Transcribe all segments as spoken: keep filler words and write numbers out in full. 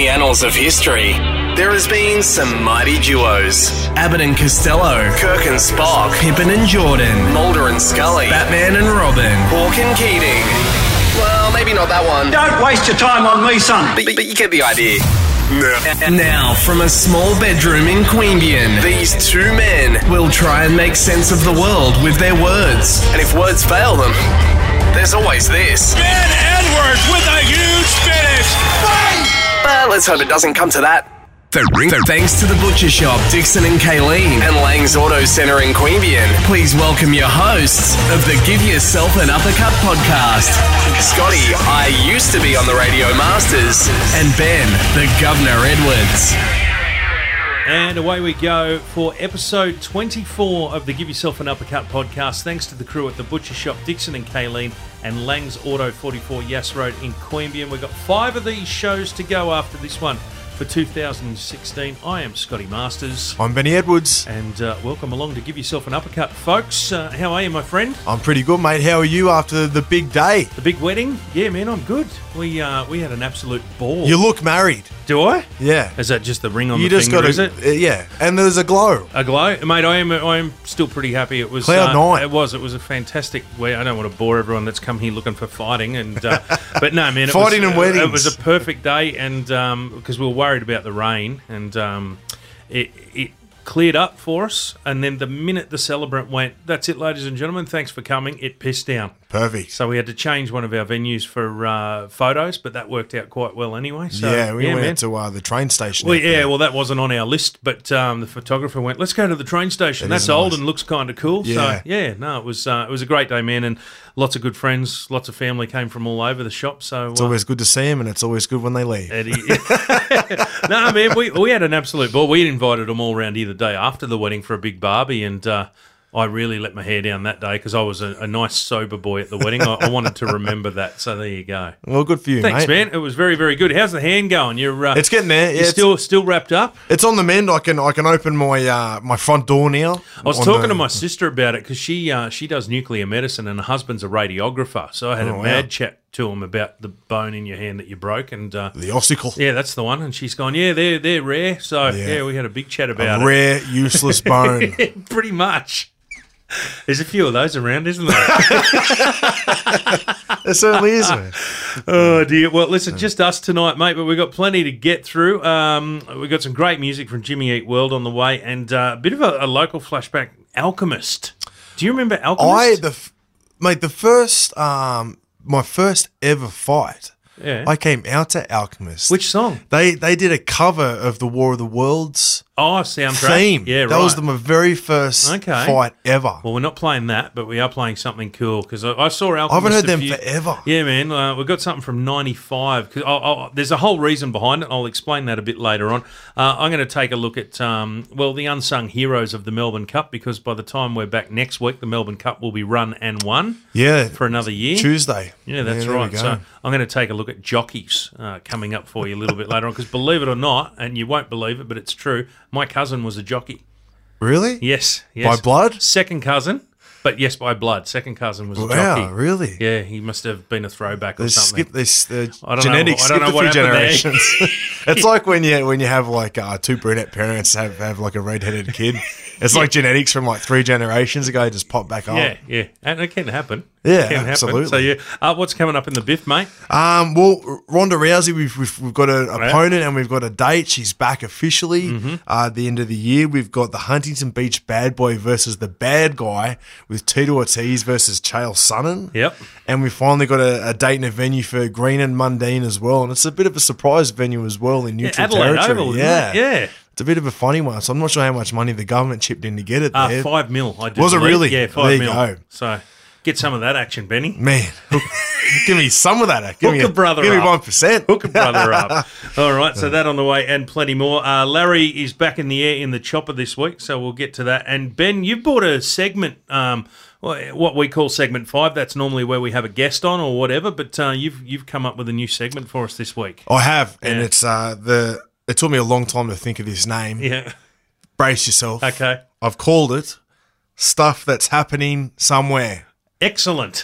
annals of history, there has been some mighty duos. Abbott and Costello, Kirk and Spock, Pippin and Jordan, Mulder and Scully, Batman and Robin, Hawk and Keating. Well, maybe not that one. Don't waste your time on me, son. But, but you get the idea. Now, from a small bedroom in Queanbeyan, these two men will try and make sense of the world with their words. And if words fail them, there's always this. Ben Edwards with a huge finish. Fight! But let's hope it doesn't come to that. Thanks to the Butcher Shop, Dixon and Kayleen, and Lang's Auto Centre in Queanbeyan, please welcome your hosts of the Give Yourself an Uppercut podcast. Scotty, I used to be on the Radio Masters, and Ben, the Governor Edwards. And away we go for episode twenty-four of the Give Yourself an Uppercut podcast. Thanks to the crew at the Butcher Shop, Dixon and Kayleen, and Lang's Auto forty-four Yass Road in Queanbeyan. We've got five of these shows to go after this one. For two thousand sixteen, I am Scotty Masters. I'm Benny Edwards. And uh, welcome along to Give Yourself an Uppercut, folks. Uh, how are you, my friend? I'm pretty good, mate. How are you after the big day? The big wedding? Yeah, man, I'm good. We uh, we had an absolute ball. You look married. Do I? Yeah. Is that just the ring on you the just finger, got a, is it? Uh, yeah, and there's a glow. A glow? Mate, I am I am still pretty happy. It was Cloud uh, nine. It was. It was a fantastic way. I don't want to bore everyone that's come here looking for fighting. and uh, But no, man. It Fighting was, and weddings. It was a perfect day, and because um, we were worried about the rain, and um, it, it cleared up for us. And then the minute the celebrant went, that's it, ladies and gentlemen, thanks for coming, it pissed down. Perfect. So we had to change one of our venues for uh, photos, but that worked out quite well anyway. So, yeah, we yeah, went man. to uh, the train station. Well, yeah, well, that wasn't on our list, but um, the photographer went, let's go to the train station. It That's is old nice. and looks kind of cool. Yeah. So, yeah, no, it was uh, it was a great day, man, and lots of good friends, lots of family came from all over the shop. So It's uh, always good to see them, and it's always good when they leave. Eddie. No, man, we, we had an absolute ball. We invited them all around here the day after the wedding for a big barbie, and uh, I really let my hair down that day because I was a, a nice sober boy at the wedding. I, I wanted to remember that, so there you go. Well, good for you, Thanks, mate. man. It was very, very good. How's the hand going? You're uh, It's getting there. Yeah, you're it's, still still wrapped up? it's on the mend. I can I can open my uh, my front door now. I was on talking the- to my sister about it because she uh, she does nuclear medicine and her husband's a radiographer. So I had Oh, a wow. mad chat to him about the bone in your hand that you broke, and uh, the ossicle. yeah, that's the one. And she's gone, yeah, they're they're rare. So yeah, Yeah. we had a big chat about A rare, useless bone. it. Pretty much. There's a few of those around, isn't there? It certainly is, man. Oh dear. Well, listen, just us tonight, mate. But we've got plenty to get through. Um, we've got some great music from Jimmy Eat World on the way, and uh, a bit of a, a local flashback. Alchemist. Do you remember Alchemist? I the f- mate the first um my first ever fight. Yeah. I came out to Alchemist. Which song? They they did a cover of the War of the Worlds Oh, soundtrack. theme. Yeah, that right. was the, my very first Okay. fight ever. Well, we're not playing that, but we are playing something cool because I, I saw Alchemist. I haven't heard a them few- forever. Yeah, man. Uh, we've got something from ninety-five. Cause I'll, I'll, there's a whole reason behind it. I'll explain that a bit later on. Uh, I'm going to take a look at, um, well, the unsung heroes of the Melbourne Cup because by the time we're back next week, the Melbourne Cup will be run and won Yeah, for another year. Tuesday. Yeah, that's there we right. go. So I'm going to take a look at jockeys uh, coming up for you a little bit later on because believe it or not, and you won't believe it, but it's true, my cousin was a jockey. Really? Yes, yes. By blood? Second cousin, but yes, by blood. Second cousin was a Wow, jockey. really? Yeah, he must have been a throwback or They something. skip this the I don't know genetics. what- I don't skip know a what few happened there. generations. It's like when you when you have like uh, two brunette parents have, have like a redheaded kid. It's like genetics from like three generations ago just pop back up. Yeah, yeah, and it can happen. Yeah, it can absolutely. Happen. So yeah, uh, what's coming up in the biff, mate? Um, well, Ronda Rousey, we've, we've, we've got an Yeah. opponent and we've got a date. She's back officially Mm-hmm. uh, at the end of the year. We've got the Huntington Beach Bad Boy versus the Bad Guy with Tito Ortiz versus Chael Sonnen. Yep. And we finally got a, a date and a venue for Green and Mundine as well. And it's a bit of a surprise venue as well in Yeah, neutral Adelaide territory. Oval, isn't yeah. it? Yeah. It's a bit of a funny one. So I'm not sure how much money the government chipped in to get it Uh, there. five mil. I do Was it believe. really? Yeah, five There you mil. go. So get some of that action, Benny. Man, hook, give me some of that. Give me Hook a a brother Give me up. one percent. Hook a brother up. All right, so that on the way and plenty more. Uh, Larry is back in the air in the chopper this week, so we'll get to that. And Ben, you've bought a segment, um, what we call segment five. That's normally where we have a guest on or whatever, but uh, you've you've come up with a new segment for us this week. I have, and Yeah. it's uh, the. It took me a long time to think of this name. Yeah. Brace yourself. Okay. I've called it "Stuff That's Happening Somewhere." Excellent.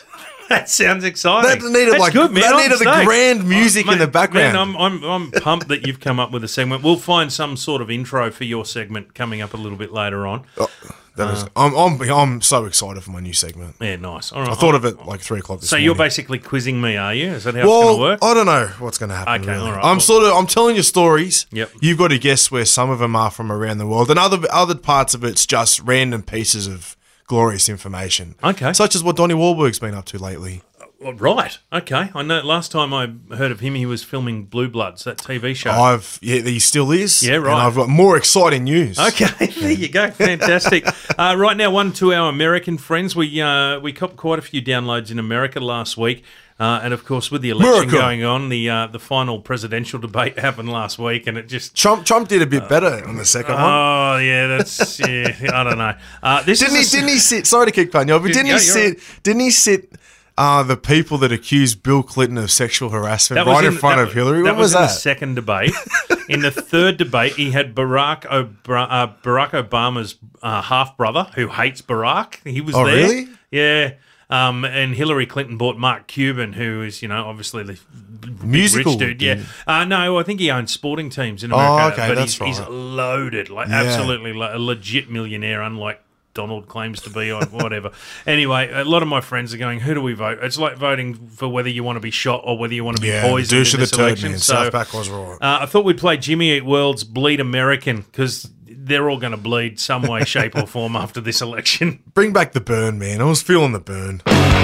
That sounds exciting. That needed That's like good, man. that I'm needed the stoked. grand music Oh, in the mate, background. Man, I'm, I'm I'm pumped that you've come up with a segment. We'll find some sort of intro for your segment coming up a little bit later on. Oh, that was, I'm, I'm I'm so excited for my new segment. Yeah, nice. All right. I thought of it like three o'clock this So morning. you're basically quizzing me, are you? Is that how it's going to Well, work? I don't know what's going to happen. Okay, really. all right. I'm Well- sort of I'm telling you stories. Yep. You've got to guess where some of them are from around the world, and other other parts of it's just random pieces of glorious information. Okay. Such as what Donnie Wahlberg's been up to lately. Well, right. Okay. I know. Last time I heard of him, he was filming Blue Bloods, that T V show. I've yeah, he still is. Yeah, right. And I've got more exciting news. Okay, there you go. Fantastic. uh, right now, one to our American friends. We uh, we copped quite a few downloads in America last week. Uh, and, of course, with the election America. going on, the uh, the final presidential debate happened last week, and it just... Trump Trump did a bit better on the second one. Oh, yeah, that's... yeah, I don't know. Uh, this Didn't he? is a- Didn't he sit? Sorry to kick pun you, but didn't Yeah, he you're sit? Didn't he sit? Uh, the people that accused Bill Clinton of sexual harassment right in, front that- of Hillary. That What was in that? the second debate. In the third debate, he had Barack Obra- uh, Barack Obama's uh, half brother who hates Barack. He was Oh, there. really? Yeah. Um, and Hillary Clinton bought Mark Cuban, who is, you know, obviously the big Musical rich dude. Yeah. dude. Uh, no, I think he owns sporting teams in America. Oh, okay, but that's he's, he's right. loaded, like Yeah. absolutely like a legit millionaire, unlike Donald claims to be or whatever. Anyway, a lot of my friends are going, who do we vote? It's like voting for whether you want to be shot or whether you want to be Yeah, the poisoned douche in of the this turd, election. man. So, Southpack was right. uh, I thought we'd play Jimmy Eat World's Bleed American because they're all going to bleed some way, shape, or form after this election. Bring back the burn, man. I was feeling the burn.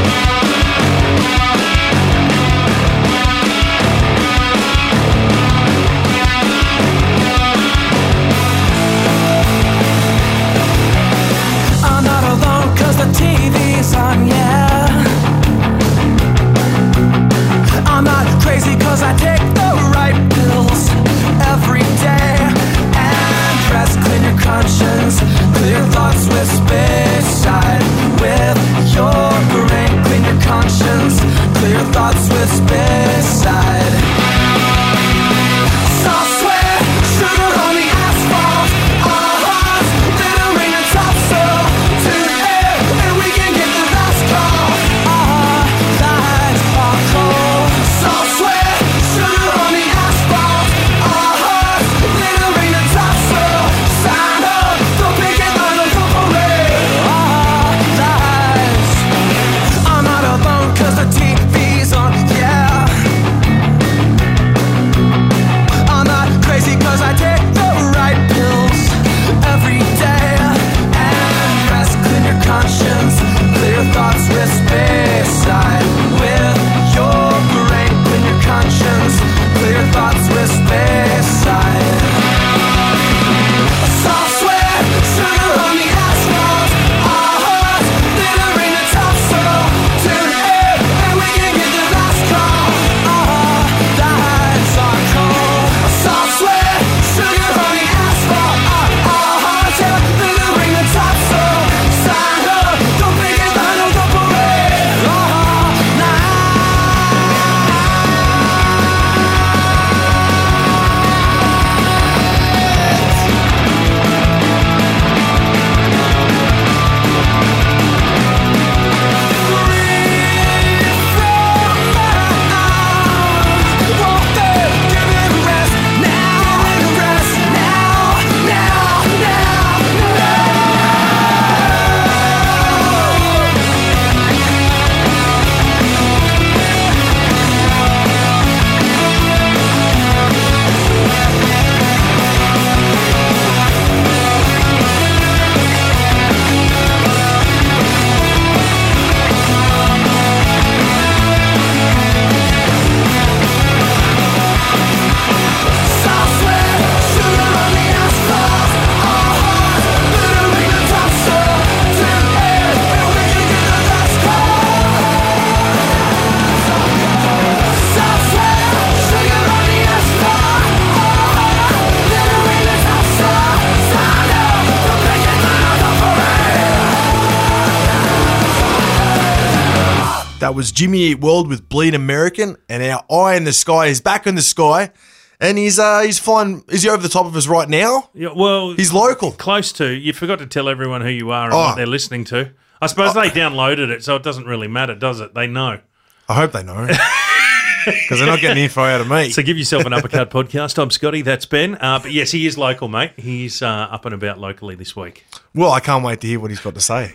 I'm not alone cause the T V's on, yeah. I'm not crazy cause I take the right pills every day. And rest, clean your conscience, clear your thoughts with space side. With your brain, clean your conscience, clear your thoughts with space side. Soft sweat, sugar on the asphalt, our hearts glittering and top so to the air, and we can get the last call. Our lives are cold. Soft sweat, sugar on the asphalt, our hearts glittering and top so sign up, the picket line of the parade. Our lives. I'm not alone 'cause the T V's on, yeah. I'm not crazy cause I take the right pills every day. And rest, clean your conscience, clear your thoughts with space side. With your brain, clean your conscience, clear your thoughts with space side. Soft sweat, sugar on the asphalt, our hearts glittering the top so to the air, and we can get the last call. Our lives are cold. Soft sweat, sugar on the asphalt, our, our hearts are glittering the top so sign up, don't pick it line of the parade. All night. That was Jimmy Eat World with Bleed American, and our eye in the sky is back in the sky, and he's uh he's flying. Is he over the top of us right now? Yeah, well, He's local. close to. You forgot to tell everyone who you are and Oh. what they're listening to. I suppose they downloaded it, so it doesn't really matter, does it? They know. I hope they know. Because they're not getting the info out of me. So give yourself an uppercut podcast. I'm Scotty, that's Ben. Uh, but yes, he is local, mate. He's uh, up and about locally this week. Well, I can't wait to hear what he's got to say.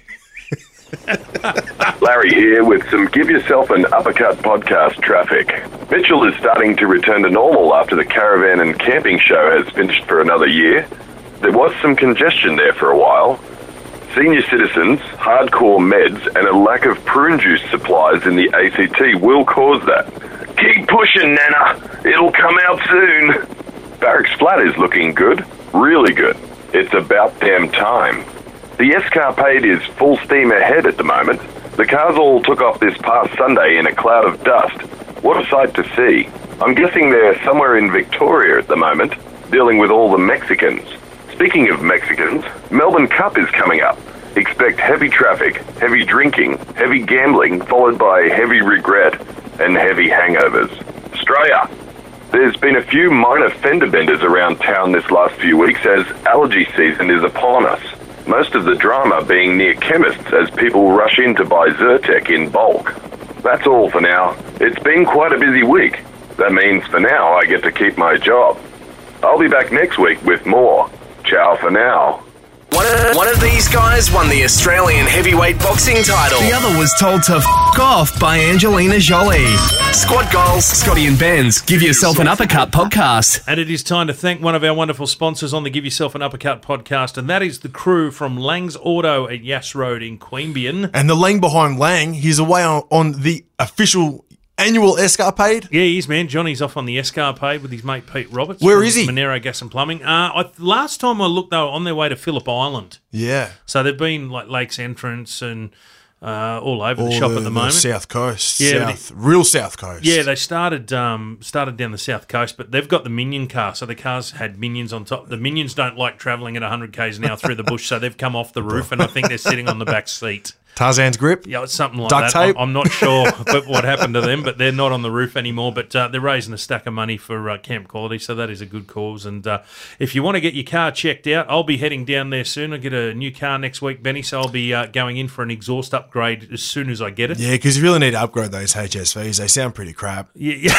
Larry here with some Give Yourself an Uppercut podcast traffic. Mitchell is starting to return to normal after the caravan and camping show has finished for another year. There was some congestion there for a while. Senior citizens, hardcore meds, and a lack of prune juice supplies in the A C T will cause that. Keep pushing, Nana. It'll come out soon. Barracks Flat is looking good. Really good. It's about damn time. The Escarpade is full steam ahead at the moment. The cars all took off this past Sunday in a cloud of dust. What a sight to see. I'm guessing they're somewhere in Victoria at the moment, dealing with all the Mexicans. Speaking of Mexicans, Melbourne Cup is coming up. Expect heavy traffic, heavy drinking, heavy gambling, followed by heavy regret and heavy hangovers. Australia. There's been a few minor fender benders around town this last few weeks as allergy season is upon us. Most of the drama being near chemists as people rush in to buy Zyrtec in bulk. That's all for now. It's been quite a busy week. That means for now I get to keep my job. I'll be back next week with more. Ciao for now. One of, one of these guys won the Australian heavyweight boxing title. The other was told to f*** off by Angelina Jolie. Squad Goals, Scotty and Ben's Give Yourself an Uppercut podcast. And it is time to thank one of our wonderful sponsors on the Give Yourself an Uppercut podcast, and that is the crew from Lang's Auto at Yass Road in Queanbeyan. And the Lang behind Lang, he's away on, on the official annual Escarpade. Yeah, he is, man. Johnny's off on the Escarpade with his mate Pete Roberts. Where from is he? Monero Gas and Plumbing. Uh, I, last time I looked, they were on their way to Phillip Island. Yeah. So they've been like Lakes Entrance and uh, all over All the shop the, at the, the moment. South Coast. Yeah, South, real South Coast. Yeah, they started um, started down the south coast, but they've got the Minion car, so the cars had Minions on top. The Minions don't like travelling at one hundred k's an hour through the bush, so they've come off the roof, and I think they're sitting on the back seat. Tarzan's grip. Yeah, it's something like Duct that. tape? I'm, I'm not sure but what happened to them, but they're not on the roof anymore. But uh, they're raising a stack of money for uh, Camp Quality, so that is a good cause. And uh, if you want to get your car checked out, I'll be heading down there soon. I get a new car next week, Benny, so I'll be uh, going in for an exhaust upgrade as soon as I get it. Yeah, because you really need to upgrade those H S Vs. They sound pretty crap. Yeah, yeah.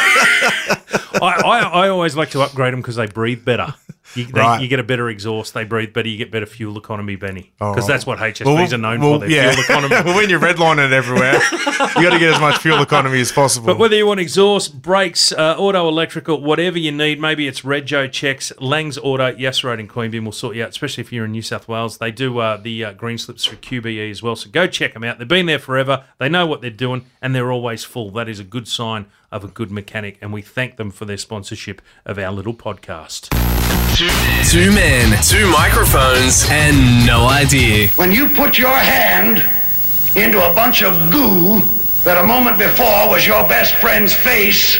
I, I, I always like to upgrade them because they breathe better. You, they, Right. you get a better exhaust, they breathe better, you get better fuel economy, Benny. Oh. Because that's what H S Vs are known well, for, their yeah. fuel economy. Well, when you're redlining it everywhere, you got to get as much fuel economy as possible. But whether you want exhaust, brakes, uh, auto, electrical, whatever you need, maybe it's Rego checks, Lang's Auto, Yass Road in Queanbeyan will sort you out, especially if you're in New South Wales. They do uh, the uh, green slips for Q B E as well, so go check them out. They've been there forever, they know what they're doing, and they're always full. That is a good sign of a good mechanic, and we thank them for their sponsorship of our little podcast. Two men, two microphones, and no idea. When you put your hand into a bunch of goo that a moment before was your best friend's face,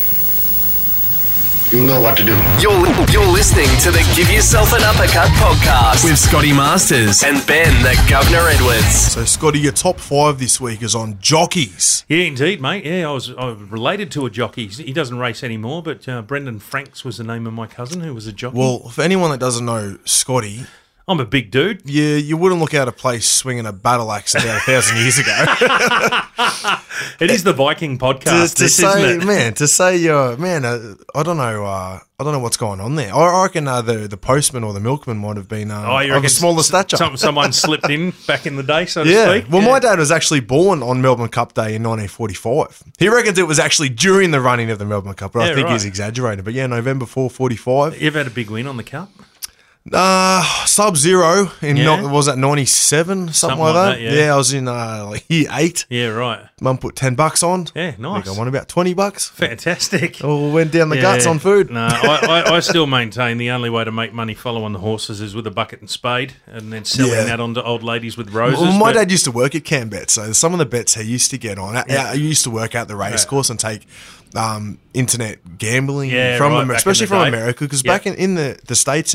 you know what to do. You're, you're listening to the Give Yourself an Uppercut podcast with Scotty Masters and Ben the Governor Edwards. So, Scotty, your top five this week is on jockeys. Yeah, indeed, mate. Yeah, I was, I was related to a jockey. He doesn't race anymore, but uh, Brendan Franks was the name of my cousin who was a jockey. Well, for anyone that doesn't know Scotty, I'm a big dude. you, you wouldn't look out of place swinging a battle axe about a thousand years ago. It is the Viking to, podcast, to this, say, isn't it? man, to say you're, man, uh, I don't know, uh, I don't know what's going on there. I, I reckon uh, the the postman or the milkman might have been uh, Oh, you of a reckon smaller s- stature. Some, someone slipped in back in the day, so to Yeah. speak. Well, Yeah. my dad was actually born on Melbourne Cup Day in nineteen forty-five. He reckons it was actually during the running of the Melbourne Cup, but I Yeah, think right. he's exaggerating. But yeah, November fourth, forty-five. You ever had a big win on the cup? Uh, Sub Zero in, Yeah. no, was that ninety-seven? Something, Something like like that. that, yeah. I was in uh, like year eight. Yeah, right. Mum put ten bucks on. Yeah, I think nice. I won about twenty bucks. Fantastic. All went down the Yeah. guts on food. No, I, I, I still maintain the only way to make money following the horses is with a bucket and spade and then selling Yeah. that on to old ladies with roses. Well, my but- dad used to work at CamBet, so some of the bets he used to get on. I, I used to work out the race Yeah. course and take um, internet gambling Yeah, from right, Amer- back in especially the from day. America, because Yep. back in, in the, the States in a,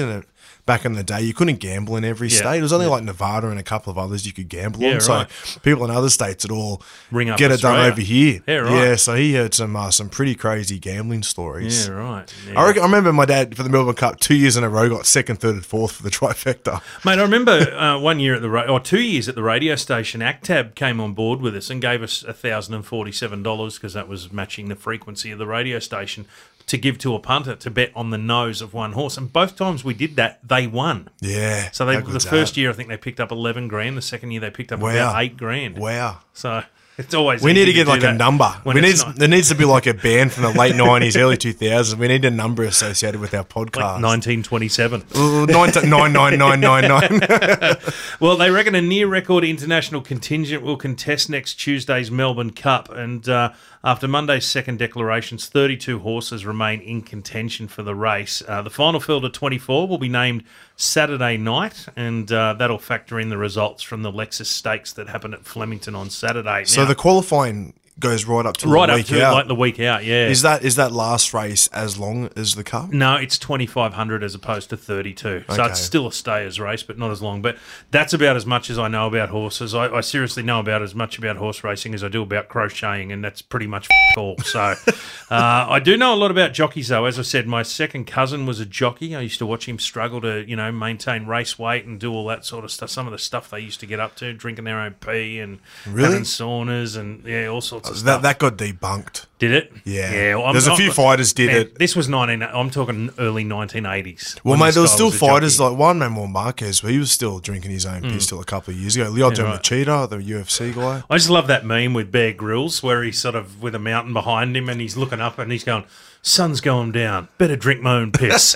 back in the day, you couldn't gamble in every Yeah. state. It was only Yeah. like Nevada and a couple of others you could gamble Yeah, on. So right. people in other states would all Ring up get it Australia. done over here. Yeah, right. Yeah, so he heard some uh, some pretty crazy gambling stories. Yeah, right. Yeah. I, reckon, I remember my dad for the Melbourne Cup two years in a row got second, third, and fourth for the trifecta. Mate, I remember uh, one year at the ra- or two years at the radio station, Actab came on board with us and gave us one thousand forty-seven dollars because that was matching the frequency of the radio station to give to a punter to bet on the nose of one horse. And both times we did that, they won. Yeah. So they, how the good's first that? year, I think they picked up eleven grand. The second year, they picked up Wow. about eight grand. Wow. So it's always We easy need to get do like a that number. when We need it's not- there needs to be like a band from the late nineties, early two thousands. We need a number associated with our podcast. like nineteen twenty-seven. Ooh, nine nine nine nine nine nine. Well, they reckon a near-record international contingent will contest next Tuesday's Melbourne Cup, and uh, after Monday's second declarations, thirty-two horses remain in contention for the race. Uh, the final field of twenty-four will be named Saturday night, and uh, that'll factor in the results from the Lexus Stakes that happened at Flemington on Saturday. So Now, the qualifying goes right up to right the up week to out. like the week out, yeah. Is that is that last race as long as the Cup? No, it's twenty-five hundred as opposed to thirty-two. So Okay. it's still a stayers race, but not as long. But that's about as much as I know about horses. I, I seriously know about as much about horse racing as I do about crocheting, and that's pretty much f- all. So uh, I do know a lot about jockeys, though. As I said, my second cousin was a jockey. I used to watch him struggle to, you know, maintain race weight and do all that sort of stuff. Some of the stuff they used to get up to, drinking their own pee and Really? having saunas and, yeah, all sorts of That stuff. that got debunked. Did it? Yeah. Yeah. well, I'm- There's a I'm- few fighters did man, it. This was nineteen. I'm talking early nineteen eighties. Well, when mate, this there was guy still a fighters jockey. like Juan Manuel Marquez, but he was still drinking his own piss till a couple of years ago. Lyoto Hmm. Yeah, right. Machida, the U F C guy. I just love that meme with Bear Grylls where he's sort of with a mountain behind him and he's looking up and he's going, "Sun's going down. Better drink my own piss."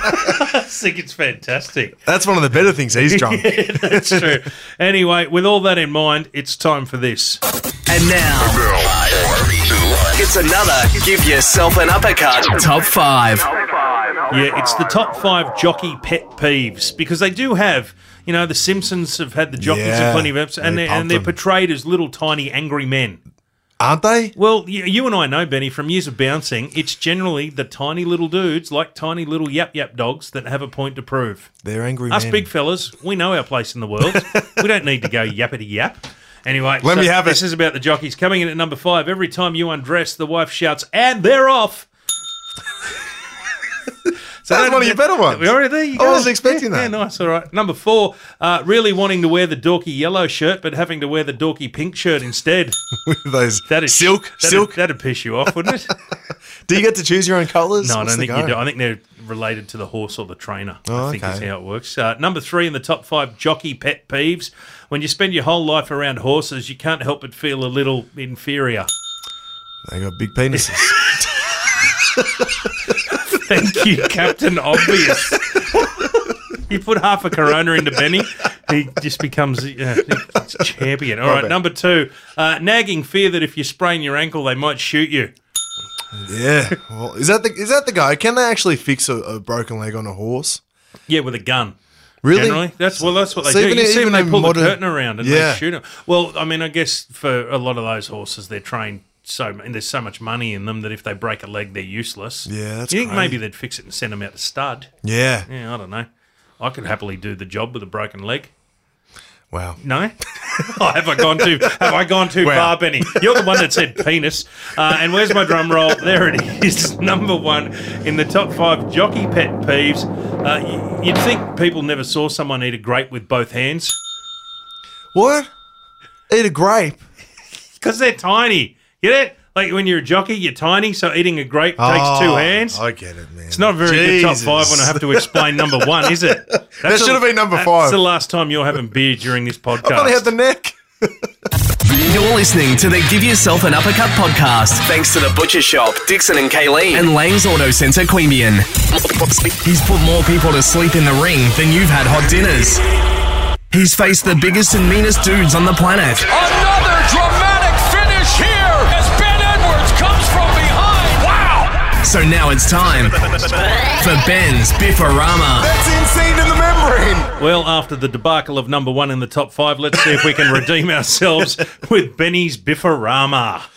I think it's fantastic. That's one of the better things he's drunk. Yeah, that's true. Anyway, with all that in mind, it's time for this. And now, it's another Give Yourself an Uppercut Top five. Yeah, it's the top five jockey pet peeves because they do have, you know, the Simpsons have had the jockeys in Yeah, plenty of episodes and they they're, and pump they're them. portrayed as little tiny angry men. Aren't they? Well, you, you and I know, Benny, from years of bouncing, it's generally the tiny little dudes, like tiny little yap yap dogs, that have a point to prove. They're angry Us men. big fellas, we know our place in the world. We don't need to go yappity yap. Anyway, Let so me have it. this is about the jockeys. Coming in at number five, every time you undress, the wife shouts, "And they're off!" So That's that- one of your better ones. All right, there you I go. wasn't expecting Yeah, that. Yeah, nice, all right. Number four, uh, really wanting to wear the dorky yellow shirt, but having to wear the dorky pink shirt instead. With those That is silk, that'd, silk. That'd piss you off, wouldn't it? Do you get to choose your own colours? No, I What's don't the think you go? do. I think they're related to the horse or the trainer. Oh, I think is okay. how it works. Uh, number three in the top five jockey pet peeves. When you spend your whole life around horses, you can't help but feel a little inferior. They got big penises. Thank you, Captain Obvious. You put half a Corona into Benny, he just becomes uh, he's champion. All right, bet. number two, uh, nagging fear that if you sprain your ankle, they might shoot you. Yeah. Well, is that the is that the guy? Can they actually fix a, a broken leg on a horse? Yeah, with a gun. Really? Generally, that's well, that's what they So do. even You in- see when even they in pull modern- the curtain around and Yeah. they shoot them. Well, I mean, I guess for a lot of those horses, they're trained so, and there's so much money in them that if they break a leg, they're useless. Yeah, that's You think crazy. maybe they'd fix it and send them out to stud? Yeah. Yeah, I don't know. I could happily do the job with a broken leg. Wow. No? Oh, have I gone too? Have I gone too Wow. far, Benny? You're the one that said penis. Uh, and where's my drum roll? There it is, number one in the top five jockey pet peeves. Uh, y- you'd think people never saw someone eat a grape with both hands What? Eat a grape? because they're tiny. Get it? Like when you're a jockey, you're tiny, so eating a grape takes two Oh, hands. I get it, man. It's not a very good top Jesus. five when I have to explain number one, is it? That's should have been number That's five. the last time you're having beer during this podcast. I've only had the neck. You're listening to the Give Yourself an Uppercut podcast, thanks to the Butcher Shop, Dixon and Kayleen, and Lang's Auto Centre, Queanbeyan. He's put more people to sleep in the ring than you've had hot dinners. He's faced the biggest and meanest dudes on the planet. Another dramatic finish here as Ben Edwards comes from behind. Wow! So now it's time for Ben's Biffarama. That's insane in the membrane. Well, after the debacle of number one in the top five, let's see if we can redeem ourselves with Benny's Biffarama.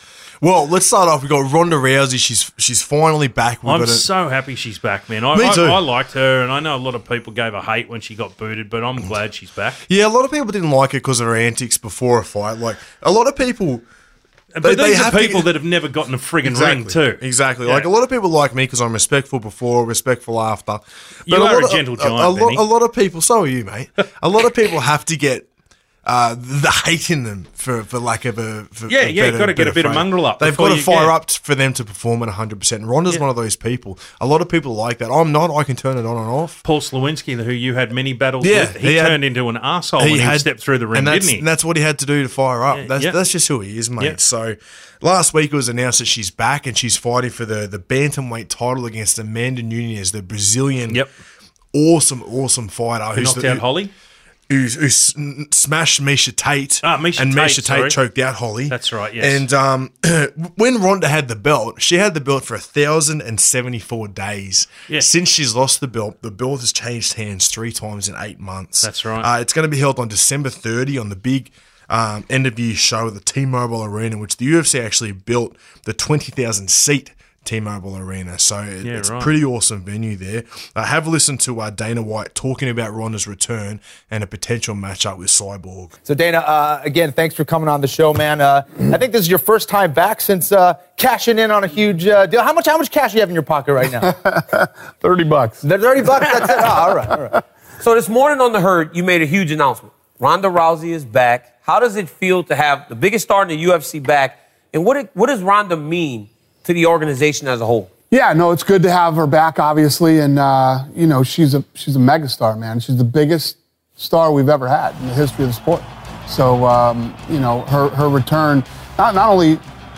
Well, let's start off. We've got Ronda Rousey. She's she's finally back. We've I'm got a, so happy she's back, man. I, Me I, too. I liked her, and I know a lot of people gave her hate when she got booted, but I'm glad she's back. Yeah, a lot of people didn't like her because of her antics before a fight. Like, a lot of people... But They- these they are have to- people that have never gotten a friggin' ring, too. Exactly. Yeah. Like, a lot of people like me because I'm respectful before, respectful after. But You a are lot a of- gentle a, giant, a, lot, Benny. a lot of people, so are you, mate. A lot of people have to get uh, the hate in them for, for lack of a... For, Yeah, a yeah, better- gotta get a better bit of phrase. mongrel up They've before got to you fire get- up for them to perform at one hundred percent. Ronda's Yeah. one of those people. A lot of people like that. I'm not. I can turn it on and off. Paul Slawinski, who you had many battles Yeah, with, he, he had- turned into an arsehole when he stepped through the ring, and that's, didn't he? and that's what he had to do to fire up. Yeah, that's, yeah. that's just who he is, mate. Yeah. So last week it was announced that she's back and she's fighting for the, the bantamweight title against Amanda Nunes, the Brazilian, Yep. awesome, awesome fighter Who who's knocked the, out Holly? who's, who s- smashed Misha Tate. Ah, Misha and Tate, Misha Tate sorry. choked out Holly. That's right, yes. And um, when Ronda had the belt, she had the belt for one thousand seventy-four days. Yeah. Since she's lost the belt, the belt has changed hands three times in eight months. That's right. Uh, it's going to be held on December thirtieth on the big um, end of year show at the T-Mobile Arena, which the U F C actually built the twenty thousand seat T-Mobile Arena. So it- Yeah, it's right. a pretty awesome venue there. Uh, have a listen to uh, Dana White talking about Ronda's return and a potential matchup with Cyborg. So, Dana, uh, again, thanks for coming on the show, man. Uh, I think this is your first time back since uh, cashing in on a huge uh, deal. How much How much cash do you have in your pocket right now? thirty bucks. thirty bucks? That's it? Oh, all right, all right. So this morning on The Herd, you made a huge announcement. Ronda Rousey is back. How does it feel to have the biggest star in the U F C back? And what, it, what does Ronda mean to the organization as a whole? Yeah, no, it's good to have her back, obviously, and uh, you know she's a she's a megastar, man. She's the biggest star we've ever had in the history of the sport. So um, you know her her return, not not only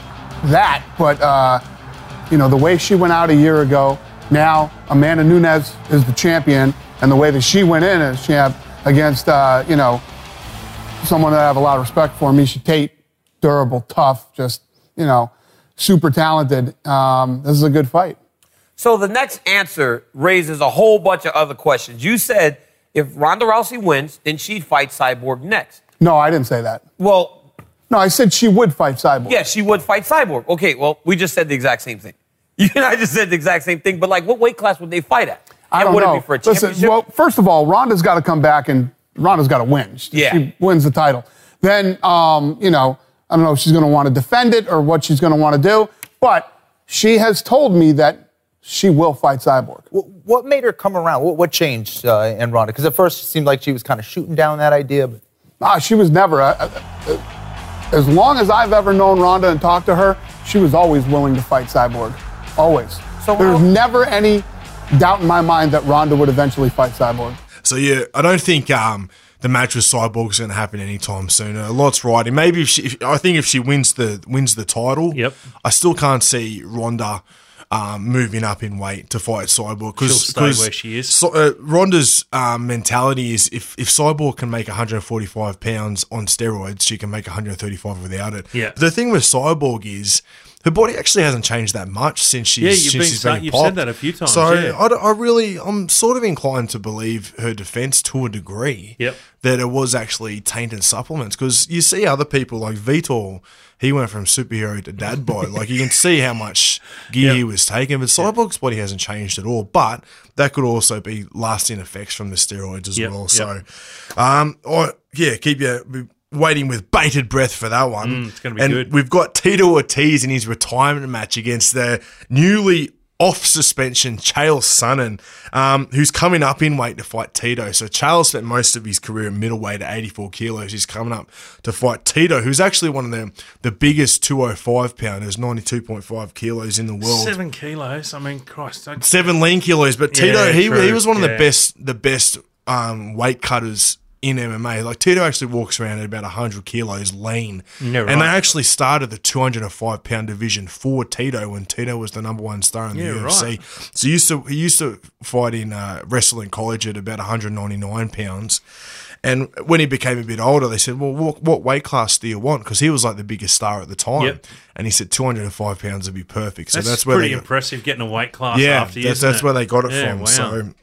that, but uh, you know the way she went out a year ago. Now Amanda Nunes is the champion, and the way that she went in as champ against uh, you know someone that I have a lot of respect for, Misha Tate, durable, tough, just you know. super talented. Um, this is a good fight. So the next answer raises a whole bunch of other questions. You said if Ronda Rousey wins, then she'd fight Cyborg next. No, I didn't say that. Well, No, I said she would fight Cyborg. yeah, she would fight Cyborg. Okay, well, we just said the exact same thing. You and I just said the exact same thing, but like, what weight class would they fight at? I And don't would know. it be for a Listen, championship? well, first of all, Ronda's got to come back and Ronda's got to win. She, Yeah. she wins the title. Then, um, you know, I don't know if she's going to want to defend it or what she's going to want to do, but she has told me that she will fight Cyborg. Wh- What made her come around? What, what changed uh, in Ronda? Because at first it seemed like she was kind of shooting down that idea, but Ah, she was never. Uh, uh, as long as I've ever known Ronda and talked to her, she was always willing to fight Cyborg. Always. So There's how- never any doubt in my mind that Ronda would eventually fight Cyborg. So yeah, I don't think um, the match with Cyborg is going to happen anytime soon. A lot's riding. Maybe if she, if, I think if she wins the wins the title, Yep. I still can't see Ronda um, moving up in weight to fight Cyborg She'll because stay where she is. So, uh, Ronda's um, mentality is if if Cyborg can make one hundred forty-five pounds on steroids, she can make one hundred thirty-five without it. Yeah. The thing with Cyborg is her body actually hasn't changed that much since she's Yeah, you've since been she's sa- been you've popped. said that a few times, So yeah. I, d- I really, I'm sort of inclined to believe her defense to a degree. Yep. That it was actually tainted supplements because you see other people like Vitor, he went from superhero to dad bod. Like you can see how much gear Yep. he was taking, but Cyborg's body hasn't changed at all. But that could also be lasting effects from the steroids as Yep, well. yep. So, um, I, yeah, keep you waiting with bated breath for that one. Mm, it's gonna be and good. We've got Tito Ortiz in his retirement match against the newly off suspension Chael Sonnen, um, who's coming up in weight to fight Tito. So Chael spent most of his career in middleweight at eighty-four kilos. He's coming up to fight Tito, who's actually one of the, the biggest two oh five pounders, ninety-two point five kilos in the world. Seven kilos. I mean, Christ. I, Seven lean kilos, but Tito, Yeah, he, true. he was one of the Yeah. best the best um, weight cutters in M M A. Like Tito actually walks around at about one hundred kilos lean. Yeah, right. And they actually started the two hundred five pound division for Tito when Tito was the number one star in the Yeah, U F C. right. So he used to he used to fight in uh, wrestling college at about one hundred ninety-nine pounds. And when he became a bit older, they said, well, what, what weight class do you want? Because he was like the biggest star at the time. Yep. And he said two hundred five pounds would be perfect. So that's, that's, where pretty they got, impressive getting a weight class yeah, after you. that's, isn't that's it? where they got it Yeah, from. wow. So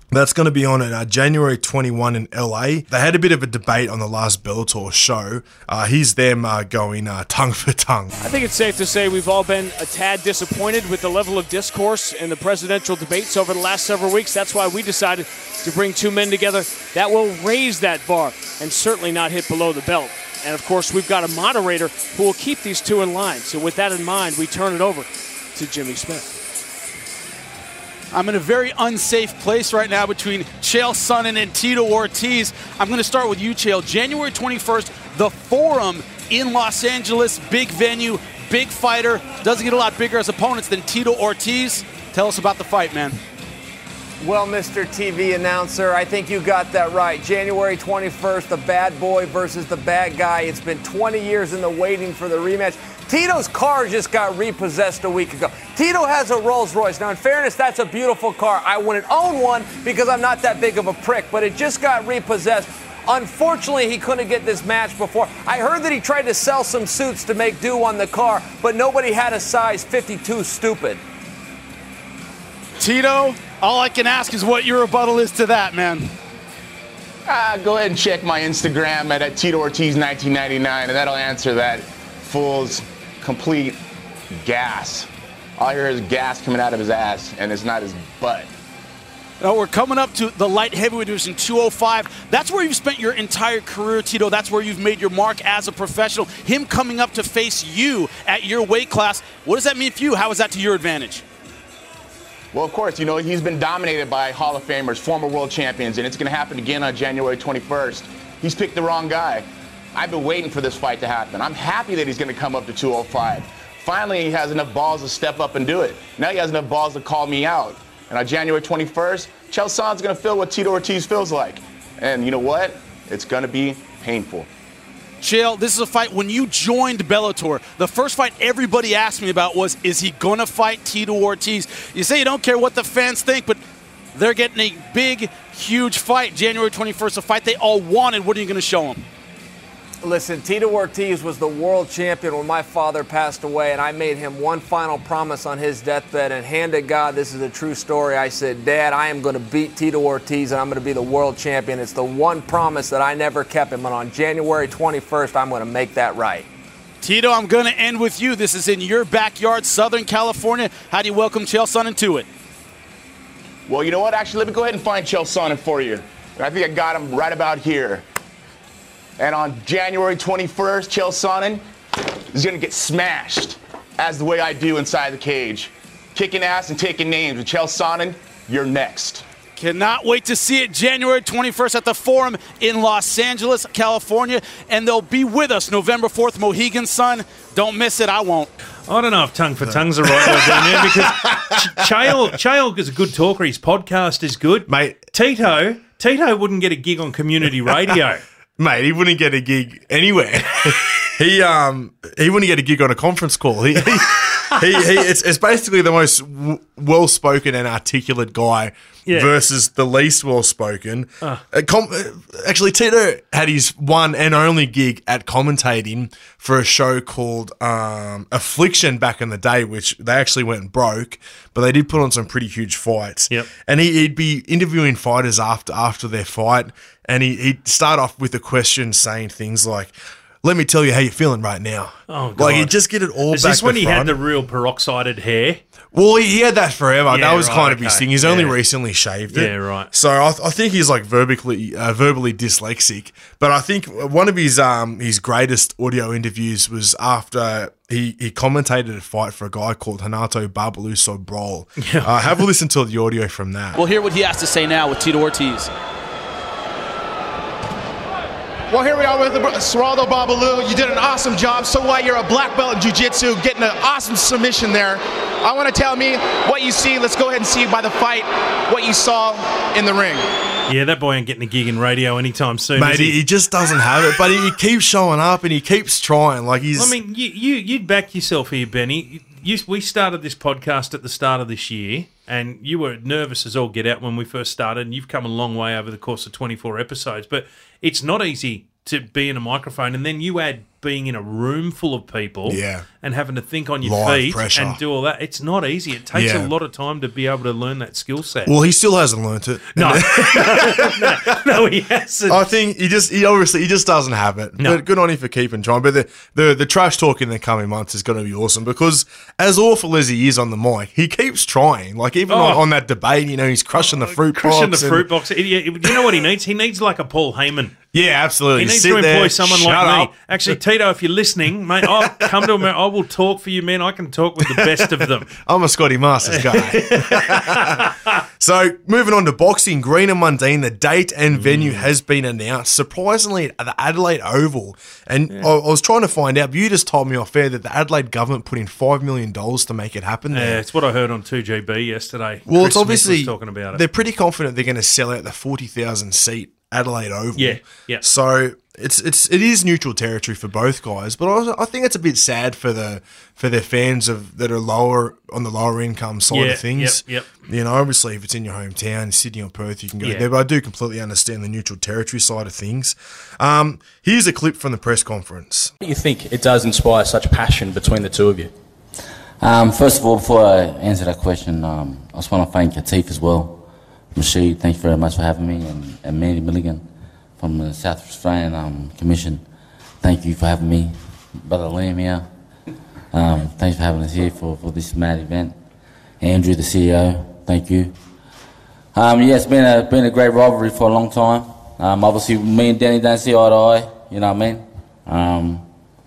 That's going to be on at uh, January twenty-first in L A. They had a bit of a debate on the last Bellator show. Uh, here's them uh, going uh, tongue for tongue. I think it's safe to say we've all been a tad disappointed with the level of discourse in the presidential debates over the last several weeks. That's why we decided to bring two men together that will raise that bar and certainly not hit below the belt. And, of course, we've got a moderator who will keep these two in line. So with that in mind, we turn it over to Jimmy Smith. I'm in a very unsafe place right now between Chael Sonnen and Tito Ortiz. I'm going to start with you, Chael. January twenty-first, the Forum in Los Angeles, big venue, big fighter. Doesn't get a lot bigger as opponents than Tito Ortiz. Tell us about the fight, man. Well, Mister T V announcer, I think you got that right. January twenty-first, the bad boy versus the bad guy. It's been twenty years in the waiting for the rematch. Tito's car just got repossessed a week ago. Tito has a Rolls Royce. Now, in fairness, that's a beautiful car. I wouldn't own one because I'm not that big of a prick, but it just got repossessed. Unfortunately, he couldn't get this match before. I heard that he tried to sell some suits to make do on the car, but nobody had a size fifty-two stupid. Tito, all I can ask is what your rebuttal is to that, man. Uh, go ahead and check my Instagram at, at Tito Ortiz nineteen ninety-nine, and that'll answer that. Fool's complete gas. All I hear is gas coming out of his ass, and it's not his butt. Now we're coming up to the light heavyweight division, two oh five. That's where you've spent your entire career, Tito. That's where you've made your mark as a professional. Him coming up to face you at your weight class, what does that mean for you? How is that to your advantage? Well, of course, you know, he's been dominated by Hall of Famers, former world champions, and it's going to happen again on January twenty-first. He's picked the wrong guy. I've been waiting for this fight to happen. I'm happy that he's going to come up to two oh five. Finally, he has enough balls to step up and do it. Now he has enough balls to call me out. And on January twenty-first, Chael Sonnen's going to feel what Tito Ortiz feels like. And you know what? It's going to be painful. Chael, this is a fight. When you joined Bellator, the first fight everybody asked me about was, is he going to fight Tito Ortiz? You say you don't care what the fans think, but they're getting a big, huge fight January twenty-first, a fight they all wanted. What are you going to show them? Listen, Tito Ortiz was the world champion when my father passed away, and I made him one final promise on his deathbed, and hand to God, this is a true story. I said, Dad, I am going to beat Tito Ortiz, and I'm going to be the world champion. It's the one promise that I never kept him, and on January twenty-first, I'm going to make that right. Tito, I'm going to end with you. This is in your backyard, Southern California. How do you welcome Chael Sonnen to it? Well, you know what? Actually, let me go ahead and find Chael Sonnen for you. And I think I got him right about here. And on January twenty-first, Chael Sonnen is going to get smashed, as the way I do inside the cage. Kicking ass and taking names. With Chael Sonnen, you're next. Cannot wait to see it January twenty-first at the Forum in Los Angeles, California. And they'll be with us November fourth, Mohegan Sun. Don't miss it. I won't. I don't know if tongue for tongue's the right word down there because Ch- Chael, Chael is a good talker. His podcast is good. Mate. Tito, Tito wouldn't get a gig on community radio. Mate, he wouldn't get a gig anywhere. he um he wouldn't get a gig on a conference call. He, he, he, he it's, it's basically the most w- well-spoken and articulate guy yeah. versus the least well-spoken. Uh. Uh, com- actually, Tito had his one and only gig at commentating for a show called um, Affliction back in the day, which they actually went broke, but they did put on some pretty huge fights. Yep. And he, he'd be interviewing fighters after after their fight, and he, he'd start off with a question saying things like, let me tell you how you're feeling right now. Oh, God. Like, he'd just get it all Is back this when the he front. had the real peroxided hair? Well, he, he had that forever. Yeah, that was right, kind of okay. his thing. He's only Yeah. recently shaved it. Yeah, right. So I, th- I think he's like verbally uh, verbally dyslexic. But I think one of his um his greatest audio interviews was after he, he commentated a fight for a guy called Renato Barbalu Sobral. Yeah. Uh, have a listen to the audio from that. We'll hear what he has to say now with Tito Ortiz. Well, here we are with Geraldo Barbalu. You did an awesome job. So what? You're a black belt in jiu-jitsu, getting an awesome submission there. I want to tell me what you see. Let's go ahead and see by the fight what you saw in the ring. Yeah, that boy ain't getting a gig in radio anytime soon. Mate, is he? he? he just doesn't have it, but he, he keeps showing up and he keeps trying. Like he's. I mean, you, you, you'd back yourself here, Benny. You, we started this podcast at the start of this year, and you were nervous as all get out when we first started, and you've come a long way over the course of twenty-four episodes. But it's not easy to be in a microphone, and then you add being in a room full of people Yeah. and having to think on your Live feet pressure. and do all that. It's not easy. It takes Yeah. a lot of time to be able to learn that skill set. Well, he still hasn't learnt it. No. no, no, he hasn't. I think he just he obviously he just doesn't have it. No. But good on him for keeping trying. But the, the the trash talk in the coming months is going to be awesome because as awful as he is on the mic, he keeps trying. Like even Oh. on, on that debate, you know, he's crushing the fruit Crushing the box and- fruit box. You you know what he needs? He needs like a Paul Heyman. Yeah, absolutely. He needs Sit to employ there, someone shut like up. me. Actually, Tito, if you're listening, mate, I'll come to America. I will talk for you, man. I can talk with the best of them. I'm a Scotty Masters guy. So, moving on to boxing, Green and Mundine, the date and venue has been announced, surprisingly, at the Adelaide Oval. And I, I was trying to find out, but you just told me off air that the Adelaide government put in five million dollars to make it happen there. Yeah, it's what I heard on two G B yesterday. Well, Chris it's Smith obviously was talking about it. they're pretty confident they're going to sell out the forty thousand seat Adelaide Oval. Yeah, yeah. So it's it's it is neutral territory for both guys, but I, I think it's a bit sad for the for their fans of that are lower on the lower income side Yeah, of things. yep, You know, obviously if it's in your hometown, Sydney or Perth, you can go Yeah. there. But I do completely understand the neutral territory side of things. Um, here's a clip from the press conference. What do you think it does inspire such passion between the two of you? Um, first of all, before I answer that question, um, I just want to thank Katif as well. Rashid, thank you very much for having me, and, and Mandy Milligan from the South Australian um, Commission. Thank you for having me. Brother Liam here. Um, thanks for having us here for, for this mad event. Andrew, the C E O, thank you. Um, yeah, it's been a, been a great rivalry for a long time. Um, obviously, me and Danny don't see eye to eye, you know what I mean? Um,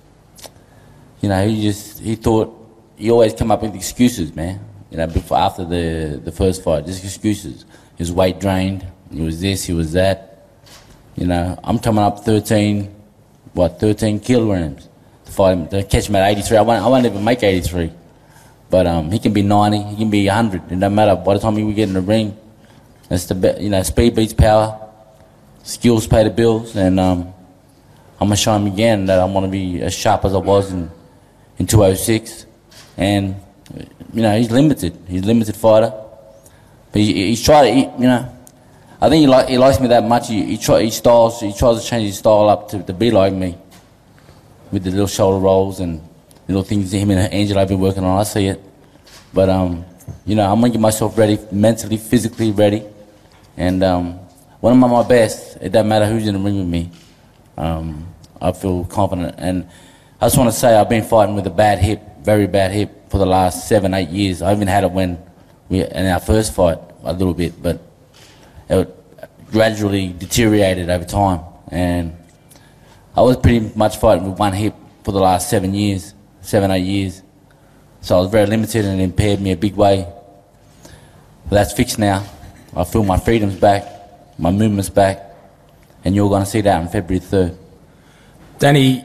you know, he just, he thought, he always come up with excuses, man. You know, before, after the, the first fight, just excuses. His weight drained, he was this, he was that. You know, I'm coming up thirteen, what, thirteen kilograms to fight him, to catch him at eighty-three. I won't, I won't even make eighty-three. But um, he can be ninety, he can be one hundred. It doesn't matter. By the time we get in the ring, that's the be- you know, speed beats power, skills pay the bills, and um, I'm gonna show him again that I want to be as sharp as I was in in two oh six, and you know he's limited. He's a limited fighter, but he, he's tried to, he, you know. I think he, like, he likes me that much. He, he, try, he styles. He tries to change his style up to, to be like me, with the little shoulder rolls and little things that him and Angela have been working on. I see it, but um, you know, I'm gonna get myself ready, mentally, physically ready, and um, when I'm at my best, it doesn't matter who's in the ring with me. Um, I feel confident, and I just want to say I've been fighting with a bad hip, very bad hip, for the last seven, eight years. I even had it when we in our first fight a little bit, but it gradually deteriorated over time, and I was pretty much fighting with one hip for the last seven years, seven, eight years. So I was very limited and it impaired me a big way. But that's fixed now. I feel my freedom's back, my movement's back, and you're going to see that on February third. Danny,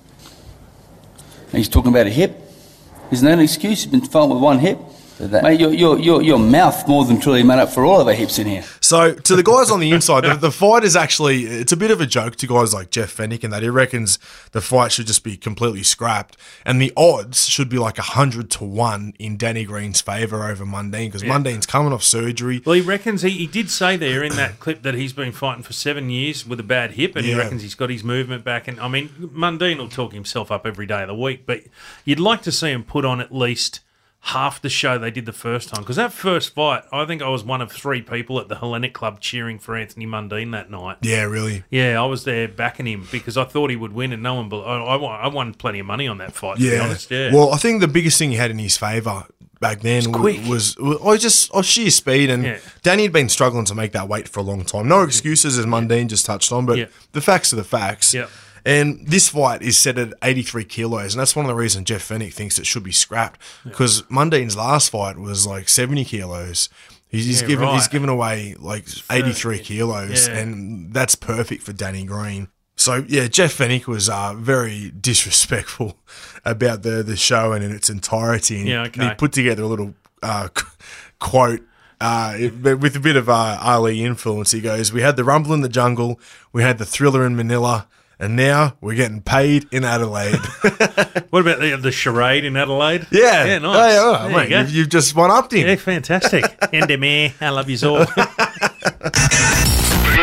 he's talking about a hip. There's no excuse. You've been fighting with one hip. Mate, your, your, your, your mouth more than truly made up for all of our hips in here. So, to the guys on the inside, the, the fight is actually, it's a bit of a joke to guys like Jeff Fennick and that. He reckons the fight should just be completely scrapped. And the odds should be like one hundred to one in Danny Green's favour over Mundine, because Yeah. Mundine's coming off surgery. Well, he reckons he, he did say there in that clip that he's been fighting for seven years with a bad hip, and he Yeah. reckons he's got his movement back. And I mean, Mundine will talk himself up every day of the week, but you'd like to see him put on at least half the show they did the first time, because that first fight, I think I was one of three people at the Hellenic Club cheering for Anthony Mundine that night. Yeah, really? Yeah, I was there backing him because I thought he would win, and no one. Be- I, I, won- I won plenty of money on that fight. To be Yeah. honest, yeah. Well, I think the biggest thing he had in his favour back then It's quick. was, was oh, just oh, sheer speed. And Yeah. Danny had been struggling to make that weight for a long time. No excuses, as Mundine just touched on, but Yeah. the facts are the facts. Yeah. And this fight is set at eighty-three kilos, and that's one of the reasons Jeff Fennick thinks it should be scrapped, because Mundine's last fight was like seventy kilos. He's, he's Yeah, given he's right. given away like eighty-three kilos, Yeah. and that's perfect for Danny Green. So yeah, Jeff Fennick was uh, very disrespectful about the the show and in its entirety. And Yeah, he- okay. he put together a little uh, qu- quote. Uh, it- but with a bit of uh, Ali influence, he goes, "We had the Rumble in the Jungle, we had the Thriller in Manila, and now we're getting paid in Adelaide." What about the, the charade in Adelaide? Yeah. yeah, nice. Oh, yeah, oh, There you mate, go. you've, you've just one upped him. Yeah, fantastic. End me. I love you all. Thanks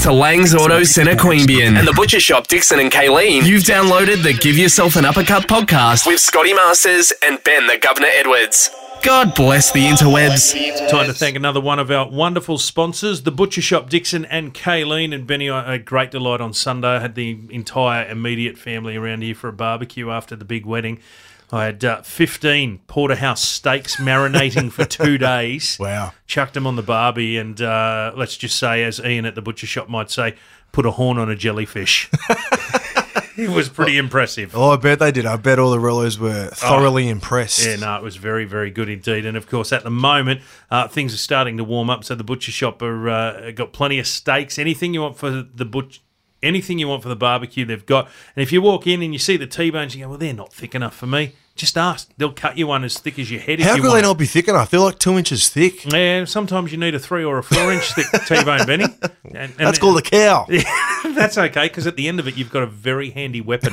to Lang's Auto Centre Queanbeyan and the Butcher Shop Dixon and Kayleen. You've downloaded the Give Yourself an Uppercut podcast with Scotty Masters and Ben the Governor Edwards. God bless the interwebs. Time to thank another one of our wonderful sponsors, the Butcher Shop Dixon and Kayleen. And Benny, I had great delight on Sunday. I had the entire immediate family around here for a barbecue after the big wedding. I had uh, fifteen porterhouse steaks marinating for two days. Wow. Chucked them on the barbie and uh, let's just say, as Ian at the Butcher Shop might say, put a horn on a jellyfish. It was pretty impressive. Oh, I bet they did. I bet all the Rellos were thoroughly oh, impressed. Yeah, no, it was very, very good indeed. And, of course, at the moment, uh, things are starting to warm up, so the Butcher Shop are uh, got plenty of steaks. Anything you want for the butch, anything you want for the barbecue, they've got. And if you walk in and you see the T-bones, you go, well, they're not thick enough for me. Just ask. They'll cut you one as thick as your head if How you could want. they not be thick enough? They're like two inches thick. Yeah, sometimes you need a three or a four inch thick T-bone, Benny. And, and That's called a cow. Yeah, that's okay, because at the end of it, you've got a very handy weapon.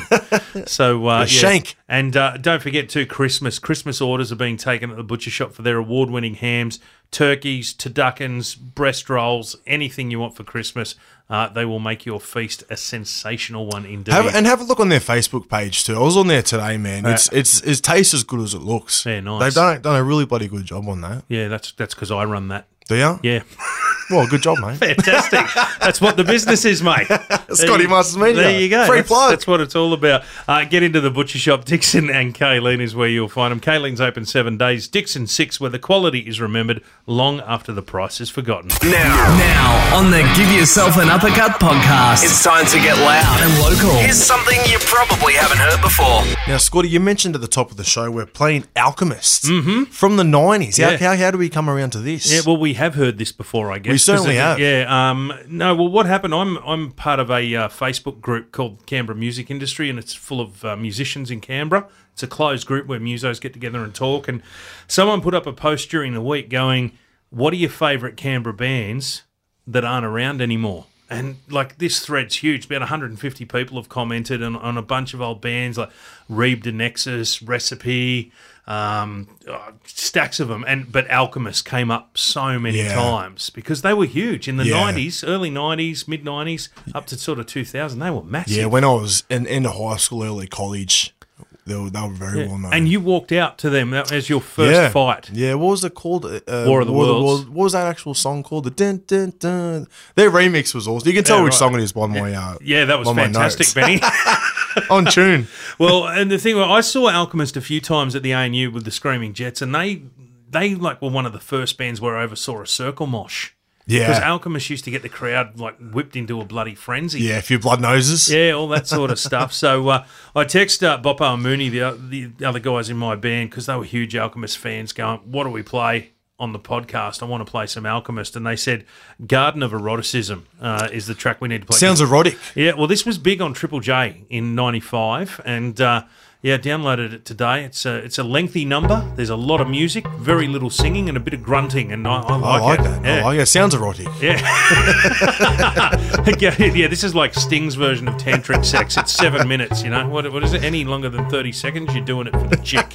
So uh, A yeah. shank. And uh, don't forget, too, Christmas. Christmas orders are being taken at the Butcher Shop for their award-winning hams, turkeys, turduckens, breast rolls, anything you want for Christmas. Uh, they will make your feast a sensational one indeed. Have, and have a look on their Facebook page too. I was on there today, man. It's Yeah. it's it tastes as good as it looks. Yeah, nice. They've done done a really bloody good job on that. Yeah, that's that's because I run that. Do you? Yeah. Well, good job, mate. Fantastic. That's what the business is, mate. Scotty Masters Media. There you go. Free that's, plug. That's what it's all about. Uh, get into the Butcher Shop. Dixon and Kayleen is where you'll find them. Kayleen's open seven days. Dixon six, where the quality is remembered long after the price is forgotten. Now, now on the Give Yourself an Uppercut podcast, it's time to get loud and local. Here's something you probably haven't heard before. Now, Scotty, you mentioned at the top of the show we're playing Alchemist mm-hmm. from the nineties. How, Yeah. how, how do we come around to this? Yeah, well, we have heard this before, I guess. We certainly 'Cause, uh, have. Yeah. Um, no, well, what happened? I'm I'm part of a uh, Facebook group called Canberra Music Industry, and it's full of uh, musicians in Canberra. It's a closed group where musos get together and talk. And someone put up a post during the week going, "What are your favourite Canberra bands that aren't around anymore?" And, like, this thread's huge. About one hundred fifty people have commented on, on a bunch of old bands like Reeb de Nexus, Recipe, um, oh, stacks of them. And But Alchemist came up so many Yeah. times because they were huge in the Yeah. nineties, early nineties, mid-nineties, up to sort of two thousand. They were massive. Yeah, when I was in, into high school, early college, they were, they were very Yeah. well known. And you walked out to them that as your first yeah. fight. Yeah, what was it called? Uh, War of the Worlds. What was that actual song called? The dun dun dun. Their remix was awesome. You can tell Yeah, which right. song it is by my uh, Yeah, that was by my fantastic, notes. Benny. On tune. Well, and the thing, I saw Alchemist a few times at the A N U with the Screaming Jets, and they they like were one of the first bands where I ever saw a circle mosh. Yeah. Because Alchemist used to get the crowd like whipped into a bloody frenzy. Yeah, a few blood noses. Yeah, all that sort of stuff. So uh, I text uh, Boppo and Mooney, the, the other guys in my band, because they were huge Alchemist fans, going, what do we play on the podcast? I want to play some Alchemist. And they said Garden of Eroticism uh, is the track we need to play. Sounds erotic. Yeah, well, this was big on Triple J in ninety-five, and uh, yeah, downloaded it today. It's a it's a lengthy number. There's a lot of music, very little singing, and a bit of grunting, and I, I like, I like it. that. Yeah. I like it. Sounds erotic. Yeah. yeah, yeah, this is like Sting's version of tantric sex. It's seven minutes, you know. What, what is it? Any longer than thirty seconds, you're doing it for the chick.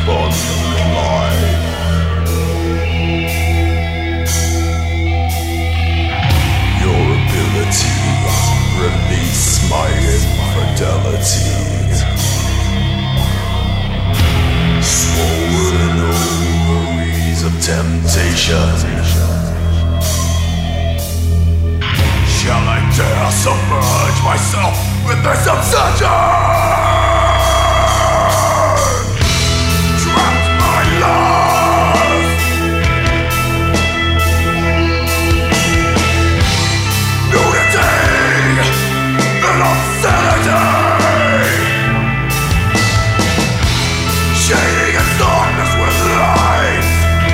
spun alive. Your ability, release my infidelity. Swollen ovaries of temptation. Shall I dare submerge myself with this obsession? Trapped my love. Nudity and obscenity. Shading its darkness with light.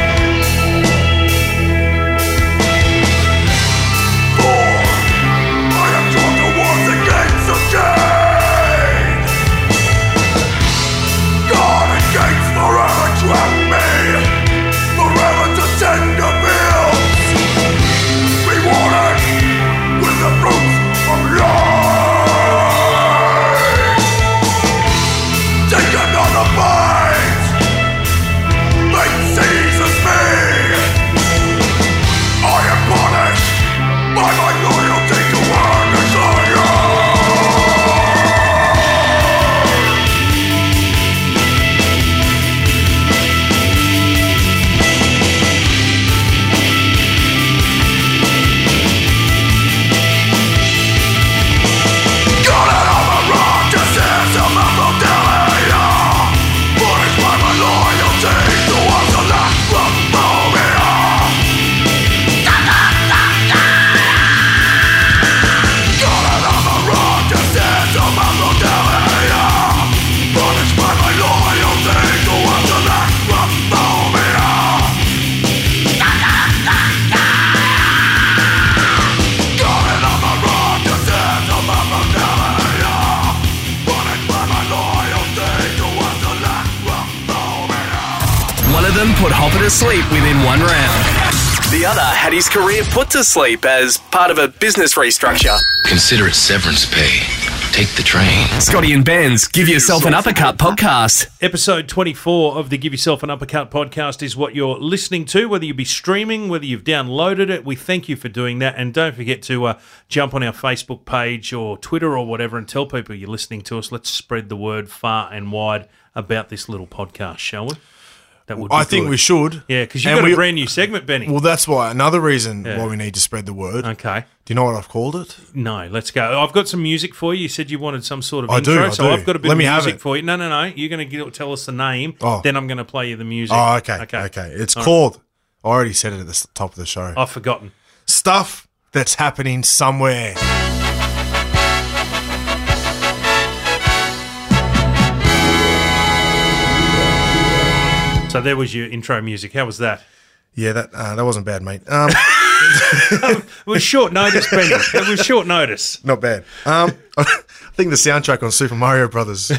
Trap me, forever to tender bills, rewarded with the fruits of life. Take another bite, fate seizes me. I am punished by my loyalty to her desire. Them put Hopper to sleep within one round. The other had his career put to sleep as part of a business restructure. Consider it severance pay. Take the train. Scotty and Ben's Give Yourself an Uppercut podcast. Episode twenty-four of the Give Yourself an Uppercut podcast is what you're listening to, whether you be streaming, whether you've downloaded it. We thank you for doing that. And don't forget to uh, jump on our Facebook page or Twitter or whatever and tell people you're listening to us. Let's spread the word far and wide about this little podcast, shall we? That would be I think good. we should. Yeah, because you've And got we- a brand new segment, Benny. Well, that's why. Another reason Yeah. why we need to spread the word. Okay. Do you know what I've called it? No, let's go. I've got some music for you. You said you wanted some sort of I do, intro, I so do. I've got a bit Let of me have music it. for you. No, no, no. You're going to tell us the name, Oh. then I'm going to play you the music. Oh, okay. Okay. okay. It's All right. called, I already said it at the s- top of the show. I've forgotten. Stuff that's happening somewhere. So there was your intro music. How was that? Yeah, that uh, that wasn't bad, mate. Um, It was short notice, Benny. It was short notice. Not bad. Um, I think the soundtrack on Super Mario Brothers. No.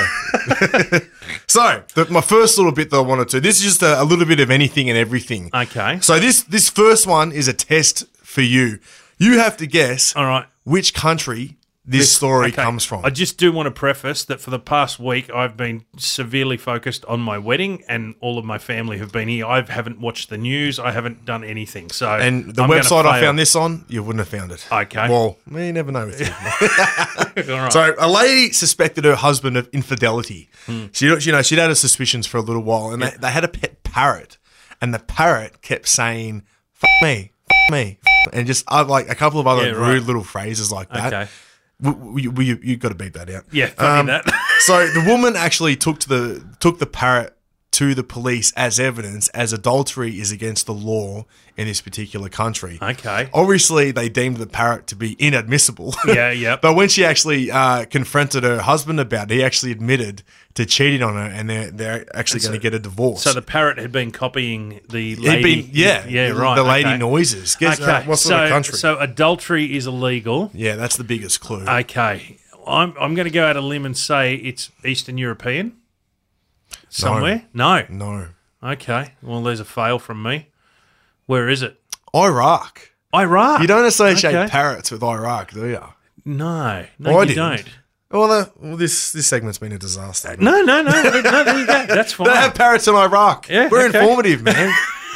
So, the, my first little bit that I wanted to. This is just a, a little bit of anything and everything. Okay. So this this first one is a test for you. You have to guess. All right. Which country this, story okay. comes from. I just do want to preface that for the past week, I've been severely focused on my wedding, and all of my family have been here. I haven't watched the news. I haven't done anything. So, And the I'm gonna website I fail. found this on, you wouldn't have found it. Okay. Well, you never know with you. All right. So a lady suspected her husband of infidelity. Hmm. She, you know, she'd had her suspicions for a little while, and they, they had a pet parrot, and the parrot kept saying "F me, f me," f-" and just uh, like a couple of other Yeah, rude right. little phrases like that. Okay. We, we, you you got to beep that out. Yeah, fucking that. So the woman actually took to the took the parrot to the police as evidence, as adultery is against the law in this particular country. Okay. Obviously, they deemed the parrot to be inadmissible. Yeah, yep. But when she actually uh, confronted her husband about it, he actually admitted to cheating on her, and they're they're actually So- going to get a divorce. So the parrot had been copying the He'd lady. been- yeah, yeah, the- right. the lady okay. noises. Guess, uh, what sort so, of country? So adultery is illegal. Yeah, that's the biggest clue. Okay, I'm I'm going to go out a limb and say it's Eastern European. Somewhere? No. No. Okay. Well, there's a fail from me. Where is it? Iraq. Iraq. You don't associate Okay. parrots with Iraq, do you? No. I No, you didn't. don't. Well, uh, well, this this segment's been a disaster. No, no, no, no. There you go. That's fine. They have parrots in Iraq. Yeah, We're okay. informative, man.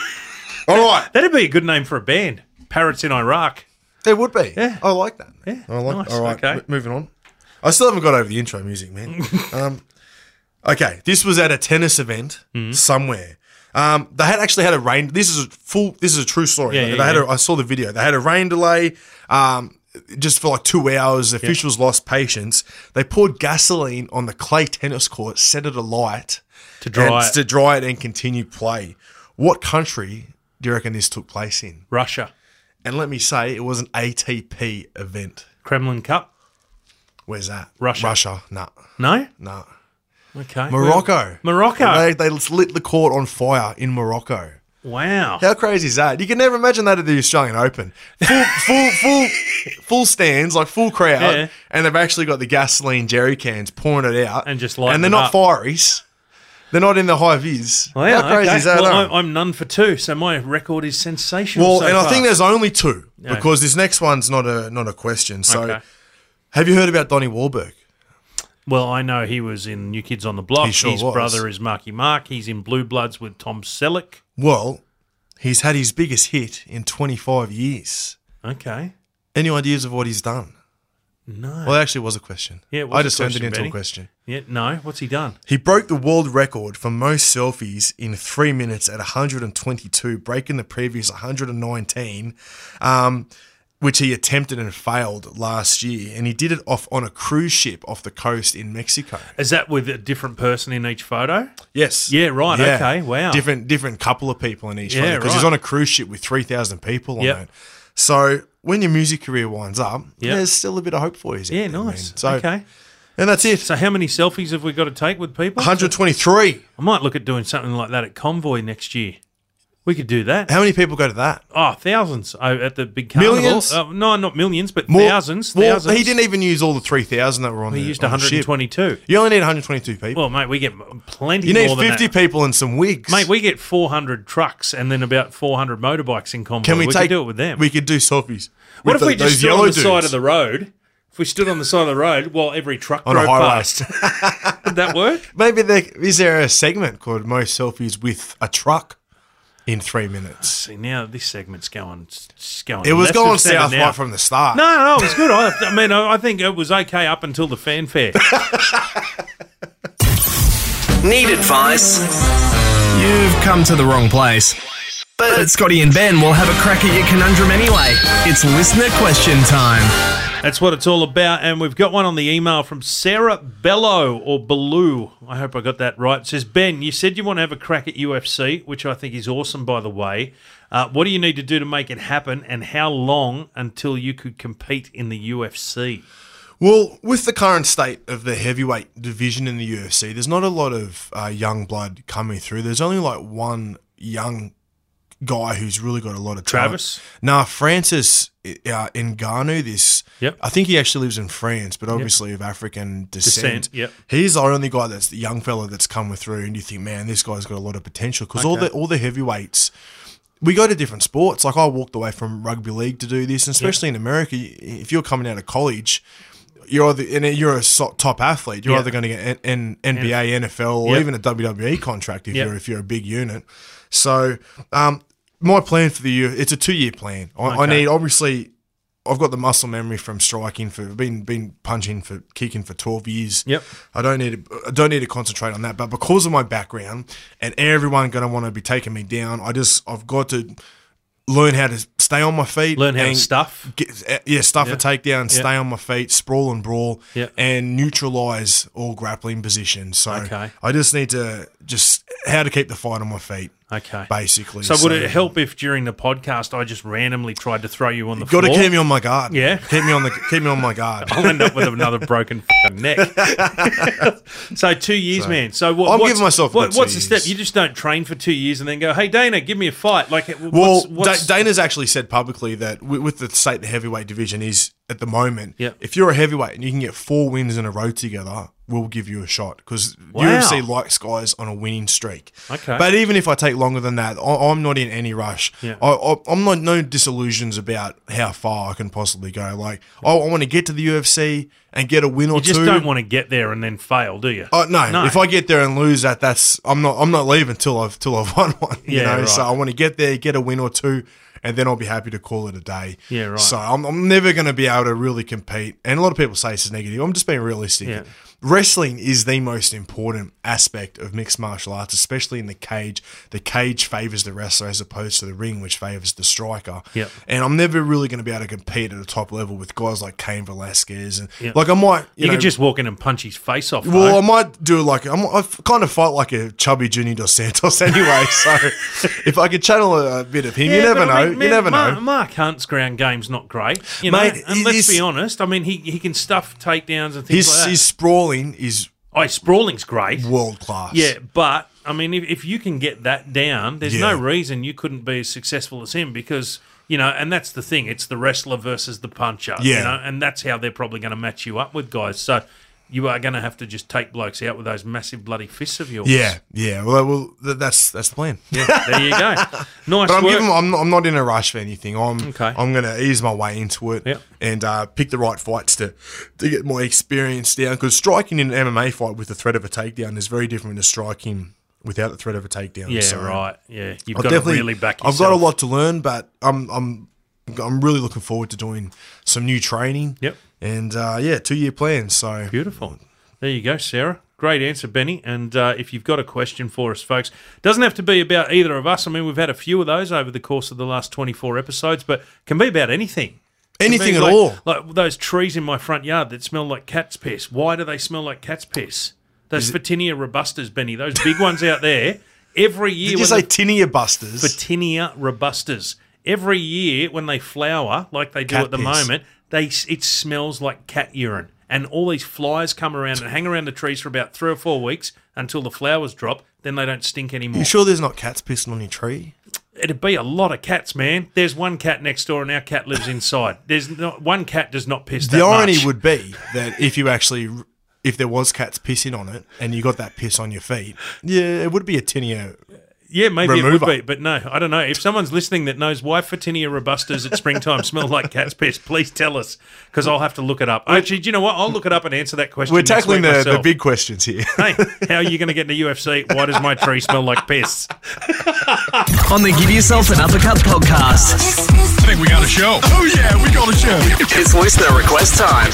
All right. That'd be a good name for a band. Parrots in Iraq. It would be. Yeah. I like that. Yeah. I like. Nice. All right. Okay. m- moving on. I still haven't got over the intro music, man. um, okay, this was at a tennis event Mm-hmm. somewhere. Um, they had actually had a rain. This is a full. This is a true story. Yeah, they yeah, had. yeah. A, I saw the video. They had a rain delay. Um, just for like two hours, officials lost patience. They poured gasoline on the clay tennis court, set it alight To dry and- it. to dry it and continue play. What country do you reckon this took place in? Russia. And let me say, it was an A T P event. Kremlin Cup. Where's that? Russia. Russia. No. No? No. Okay. Morocco. Morocco. They, they lit the court on fire in Morocco. Wow. How crazy is that? You can never imagine that at the Australian Open. Full, full, full, full stands, like full crowd, Yeah. and they've actually got the gasoline jerry cans pouring it out, And just lighting and they're it not up. fireys. They're not in the high vis. Wow, How crazy okay. is that? Well, huh? I'm, I'm none for two, so my record is sensational. Well, so and I far. think there's only two Yeah. because this next one's not a not a question. So, Okay. have you heard about Donnie Wahlberg? Well, I know he was in New Kids on the Block. He sure His was. brother is Marky Mark. He's in Blue Bloods with Tom Selleck. Well, he's had his biggest hit in twenty-five years. Okay. Any ideas of what he's done? No. Well, it actually was a question. Yeah, it was I a just turned it question, into Benny. a question. Yeah, no. What's he done? He broke the world record for most selfies in three minutes at one hundred twenty-two, breaking the previous one hundred nineteen, um, which he attempted and failed last year. And he did it off on a cruise ship off the coast in Mexico. Is that with a different person in each photo? Yes. Yeah, right. Yeah. Okay, wow. Different different couple of people in each Yeah, photo because he's right. on a cruise ship with three thousand people on Yep. it. So when your music career winds up, Yep. there's still a bit of hope for you. Yeah, nice. So, okay. And that's it. So how many selfies have we got to take with people? one hundred twenty-three. I might look at doing something like that at Convoy next year. We could do that. How many people go to that? Oh, thousands oh, at the big carnival. Millions? Uh, no, not millions, but More- thousands. Well, thousands. he didn't even use all the three thousand that were on He the used on the one hundred ship. twenty-two. You only need one hundred twenty-two people. Well, mate, we get plenty You need more than fifty that. people and some wigs. Mate, we get four hundred trucks and then about four hundred motorbikes in Convoy. Can we, we take could do it with them. We could do selfies. What with if we the- just those stood on yellow the side dudes of the road? If we stood on the side of the road while every truck on a drove highway? past, would that work? Maybe there is there a segment called "Most Selfies with a Truck" in three minutes. See, now this segment's going, it's going. It was left going of centre south now. right from the start. No, no, it was good. I, I mean, I, I think it was okay up until the fanfare. Need advice? You've come to the wrong place. But Scotty and Ben will have a crack at your conundrum anyway. It's listener question time. That's what it's all about, and we've got one on the email from Sarah Bello, or Bellew. I hope I got that right. It says, Ben, you said you want to have a crack at U F C, which I think is awesome, by the way. Uh, what do you need to do to make it happen, and how long until you could compete in the U F C? Well, with the current state of the heavyweight division in the U F C, there's not a lot of uh, young blood coming through. There's only like one young guy who's really got a lot of talent. Travis? Nah, Francis uh, Ngannou, this, Yep. I think he actually lives in France, but obviously of African descent. Descent, yep. He's the only guy that's the young fella that's coming through, and you think, man, this guy's got a lot of potential because all Okay. the all the heavyweights. We go to different sports. Like I walked away from rugby league to do this, and especially in America, if you're coming out of college, you're either, and you're a so- top athlete. You're Yeah. either going to get an, an N B A, N F L, or Yep. even a W W E contract if Yep. you're if you're a big unit. So, um, my plan for the year, it's a two year plan. I, I Okay. need obviously. I've got the muscle memory from striking for been been punching for kicking for twelve years. Yep. I don't need to I don't need to concentrate on that, but because of my background and everyone going to want to be taking me down, I just I've got to learn how to stay on my feet, Learn how to and stuff. get, yeah, stuff Yeah. a takedown, Yeah. stay on my feet, sprawl and brawl, Yeah. and neutralize all grappling positions. So Okay. I just need to just how to keep the fight on my feet. Okay. Basically. So would it help if during the podcast I just randomly tried to throw you on the Got floor? to keep me on my guard. Yeah. keep me on the keep me on my guard. I'll end up with another broken fucking neck. So two years, So, man. So what, I'm what's, giving myself what, about two what's the step? years. You just don't train for two years and then go, "Hey Dana, give me a fight." Like, Well, what's, what's, Da- Dana's actually said publicly that with, with the state the heavyweight division is at the moment, Yep. if you're a heavyweight and you can get four wins in a row together, we'll give you a shot because Wow. U F C likes guys on a winning streak. Okay. But even if I take longer than that, I, I'm not in any rush. Yeah. I, I, I'm not no disillusions about how far I can possibly go. Like, I, I want to get to the U F C and get a win or You just two. don't want to get there and then fail, do you? Oh no. If I get there and lose that, that's I'm not I'm not leaving till I've till I've won one. You Yeah, know, right. so I want to get there, get a win or two, and then I'll be happy to call it a day. Yeah, right. So I'm, I'm never going to be able to really compete. And a lot of people say this is negative. I'm just being realistic. Yeah. Wrestling is the most important aspect of mixed martial arts, especially in the cage. The cage favors the wrestler as opposed to the ring, which favors the striker. Yep. And I'm never really going to be able to compete at a top level with guys like Cain Velasquez. And Yep. like I might, you, You, know, could just walk in and punch his face off. well, though. I might do like I'm, I kind of fight like a chubby Junior Dos Santos anyway. So if I could channel a, a bit of him, you Yeah, never but I know. mean, you man, never Mark, know. Mark Hunt's ground game's not great, you know. Mate, and it let's is- be honest. I mean, he, he can stuff takedowns and things His like that. his sprawling is oh, sprawling's great, world class. yeah. But I mean, if, if you can get that down, there's no Yeah. reason you couldn't be as successful as him because. You know, and that's the thing. It's the wrestler versus the puncher. Yeah. You know, and that's how they're probably going to match you up with guys. So you are going to have to just take blokes out with those massive bloody fists of yours. Yeah, yeah. Well, well, th- that's that's the plan. Yeah, there you go. Nice But I'm work. giving, I'm not, I'm not in a rush for anything. I'm Okay. I'm going to ease my way into it Yep. and uh, pick the right fights to to get more experience down. Because striking in an M M A fight with the threat of a takedown is very different to striking without the threat of a takedown. Yeah, So right. Yeah, you've I'll got to definitely- really back I've yourself. got a lot to learn, but I'm I'm I'm really looking forward to doing some new training. Yep. And uh, yeah, two year plan. So Beautiful. There you go, Sarah. Great answer, Benny. And uh, if you've got a question for us, folks, doesn't have to be about either of us. I mean, we've had a few of those over the course of the last twenty-four episodes, but can be about anything. Can Anything be at like, all. Like those trees in my front yard that smell like cat's piss. Why do they smell like cat's piss? Those Photinia robustas, Benny, those big ones out there. Every year, Did you when say they- tinea busters? Photinia robustas. Every year when they flower, like they do Cat at the piss. moment, they it smells like cat urine. And all these flies come around and hang around the trees for about three or four weeks until the flowers drop. Then they don't stink anymore. You sure there's not cats pissing on your tree? It'd be a lot of cats, man. There's one cat next door, and our cat lives inside. There's not one cat does not piss that The irony much. would be that if you actually, if there was cats pissing on it and you got that piss on your feet, yeah, it would be a tinea. Yeah, maybe it remover. would be, but no, I don't know. If someone's listening that knows why Photinia robustas at springtime smell like cat's piss, please tell us, because I'll have to look it up. Actually, do you know what? I'll look it up and answer that question. We're next tackling week the, myself. the big questions here. Hey, how are you going to get in the U F C? Why does my tree smell like piss? On the Give Yourself an Uppercut podcast. I think we got a show. Oh, yeah, we got a show. It's listener request time.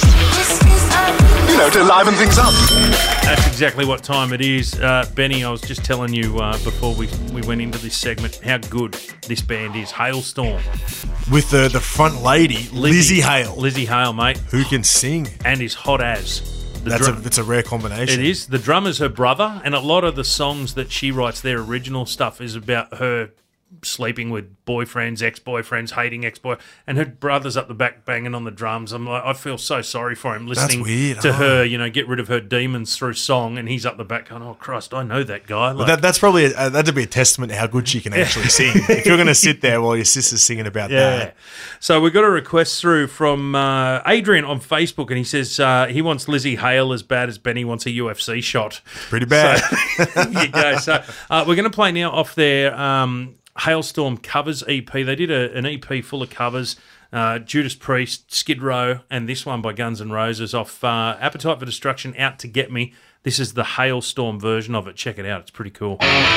You know, to liven things up. That's exactly what time it is. Uh, Benny, I was just telling you uh, before we, we went into this segment how good this band is. Hailstorm. With the, the front lady, Lizzie Hale. Lizzie Hale, mate. Who can sing. And is hot as. The That's drum- a, it's a rare combination. It is. The drummer's her brother, and a lot of the songs that she writes, their original stuff, is about her sleeping with boyfriends, ex-boyfriends, hating ex-boy, and her brother's up the back banging on the drums. I'm like, I feel so sorry for him listening weird, to huh? her, you know, get rid of her demons through song, and he's up the back going, oh, Christ, I know that guy. But Like, that, that's probably a, uh, that'd be a testament to how good she can actually sing. If you're going to sit there while your sister's singing about yeah. that. So we got a request through from uh, Adrian on Facebook, and he says uh, he wants Lizzie Hale as bad as Benny wants a U F C shot. Pretty bad. So, there you go. So uh, we're going to play now off their um, Hailstorm covers E P. They did a, an E P full of covers. Uh, Judas Priest, Skid Row, and this one by Guns N' Roses off uh, Appetite for Destruction, Out to Get Me. This is the Hailstorm version of it. Check it out. It's pretty cool.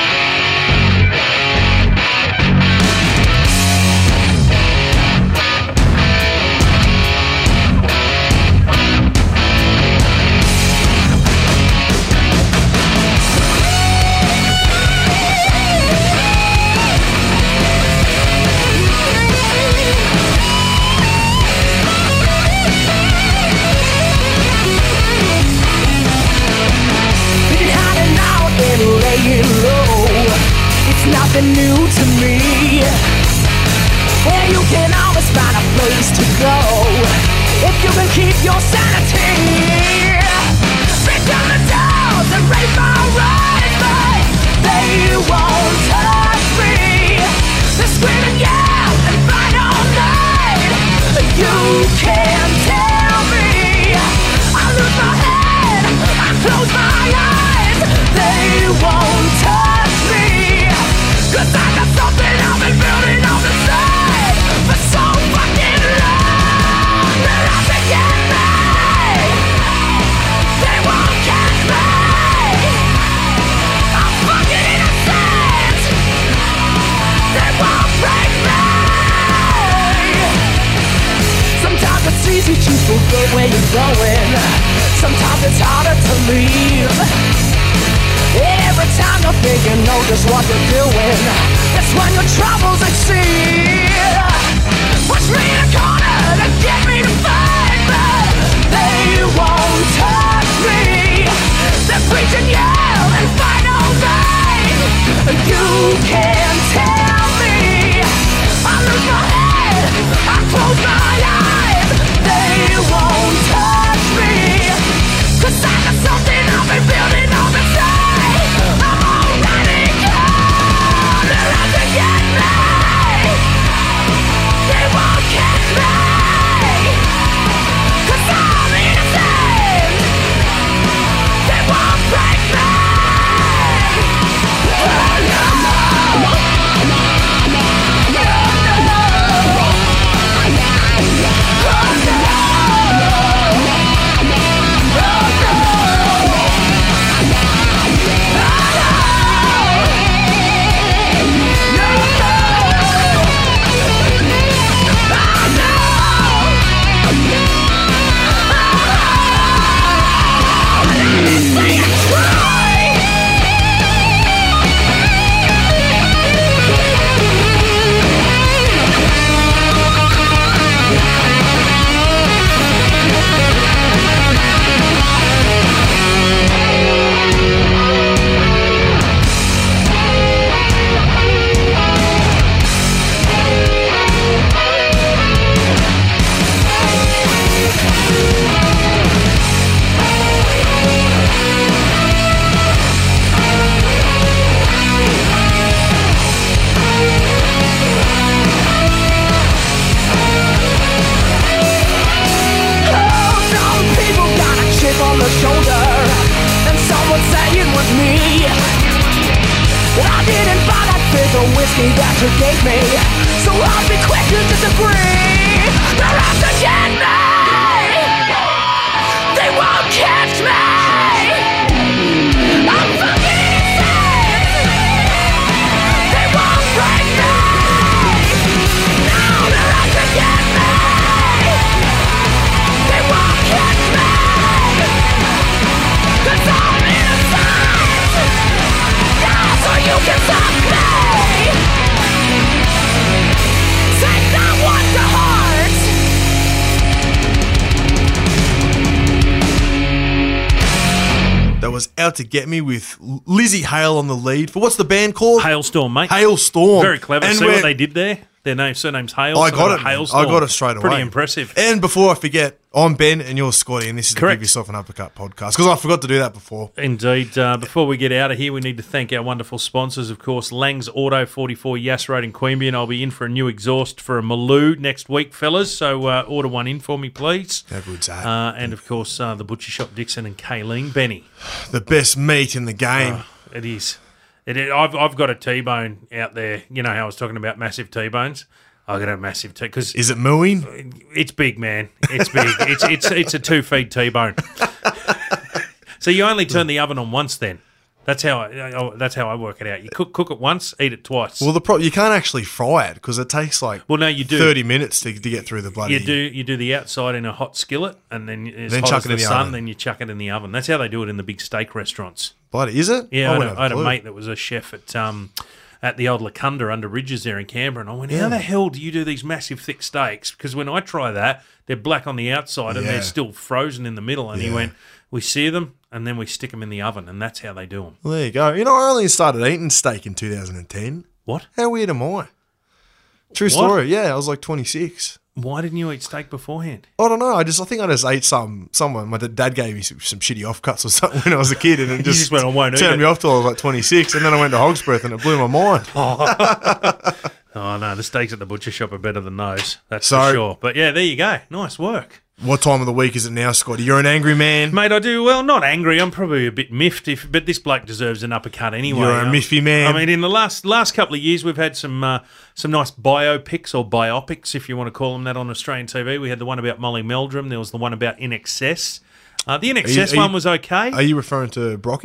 Been hiding out and laying low. It's nothing new to me. Where you can always find a place to go if you can keep your sanity. Break down the doors and break my rights, but they won't touch me. They're screaming, yeah, and fight all night. You can't tell. good where you're going. Sometimes it's harder to leave. Every time you think you know just what you're doing, that's when your troubles exceed. Push me in a corner to get me to fight, but they won't touch me. They're preaching yell and fight all night. You can't tell me. I lose my head, I close my eyes. They won't touch me, 'cause I got something I've been building up inside. I'm already gone. They're out to get me. They won't catch me, 'cause I'm innocent. They won't break me. Oh, no. Whiskey that you gave me, so I'll be quick to disagree. They're out to get me. They won't catch me. I'm fucking innocent. They won't break me. Now they're out to get me. They won't catch me, 'cause I'm innocent. Yeah, so you can stop me. Take that one to heart. That was Out to Get Me with Lizzie Hale on the lead for what's the band called? Hailstorm, mate. Hailstorm. Very clever. And See we're- what they did there? Their name, surname's Hale. I so got a it. man. Hailstorm. I got it straight away. Pretty impressive. And before I forget, I'm Ben and you're Scotty, and this is the Correct. Give Yourself an Uppercut podcast because I forgot to do that before. Indeed. Uh, before we get out of here, we need to thank our wonderful sponsors, of course, Lang's Auto, forty-four Yass Road in Queanbeyan. I'll be in for a new exhaust for a Maloo next week, fellas, so uh, order one in for me, please. How good's that? Uh, and, of course, uh, the Butcher Shop Dixon and Kayleen. Benny. The best meat in the game. Oh, it is. It is. I've, I've got a T-bone out there. You know how I was talking about massive T-bones? I got a massive T. Cause is it mooing? It's big, man. It's big. it's it's it's a two feed T-bone. So you only turn the oven on once, then. That's how I, oh, that's how I work it out. You cook cook it once, eat it twice. Well, the pro- you can't actually fry it because it takes like well, no, you do. thirty minutes to, to get through the bloody. You do you do the outside in a hot skillet, and then as Then hot chuck as it the, in the sun, oven. then you chuck it in the oven. That's how they do it in the big steak restaurants. Bloody is it? Yeah, I I, wouldn't had, have a, I had a a clue. mate that was a chef at um at the old Lacunda under Ridges there in Canberra, and I went, how Yeah. the hell do you do these massive thick steaks? Because when I try that, they're black on the outside and Yeah. they're still frozen in the middle. And he Yeah. went, we sear them and then we stick them in the oven, and that's how they do them. Well, there you go. You know, I only started eating steak in two thousand ten. What? How weird am I? True What? story. Yeah, I was like twenty-six. Why didn't you eat steak beforehand? I don't know. I just I think I just ate some. Someone, my dad gave me some, some shitty offcuts or something when I was a kid, and it You just, just went, "I won't eat turned it." me off till I was like twenty-six, and then I went to Hogsbreath, and it blew my mind. Oh, no, the steaks at the butcher shop are better than those. That's So- for sure. But yeah, there you go. Nice work. What time of the week is it now, Scotty? You're an angry man. Mate, I do, well, not angry. I'm probably a bit miffed, if, but this bloke deserves an uppercut anyway. You're a Um, miffy man. I mean, in the last last couple of years, we've had some uh, some nice biopics or biopics, if you want to call them that, on Australian T V. We had the one about Molly Meldrum. There was the one about In Excess. Uh, the In Are you- Excess are you- one was okay. Are you referring to Brocky?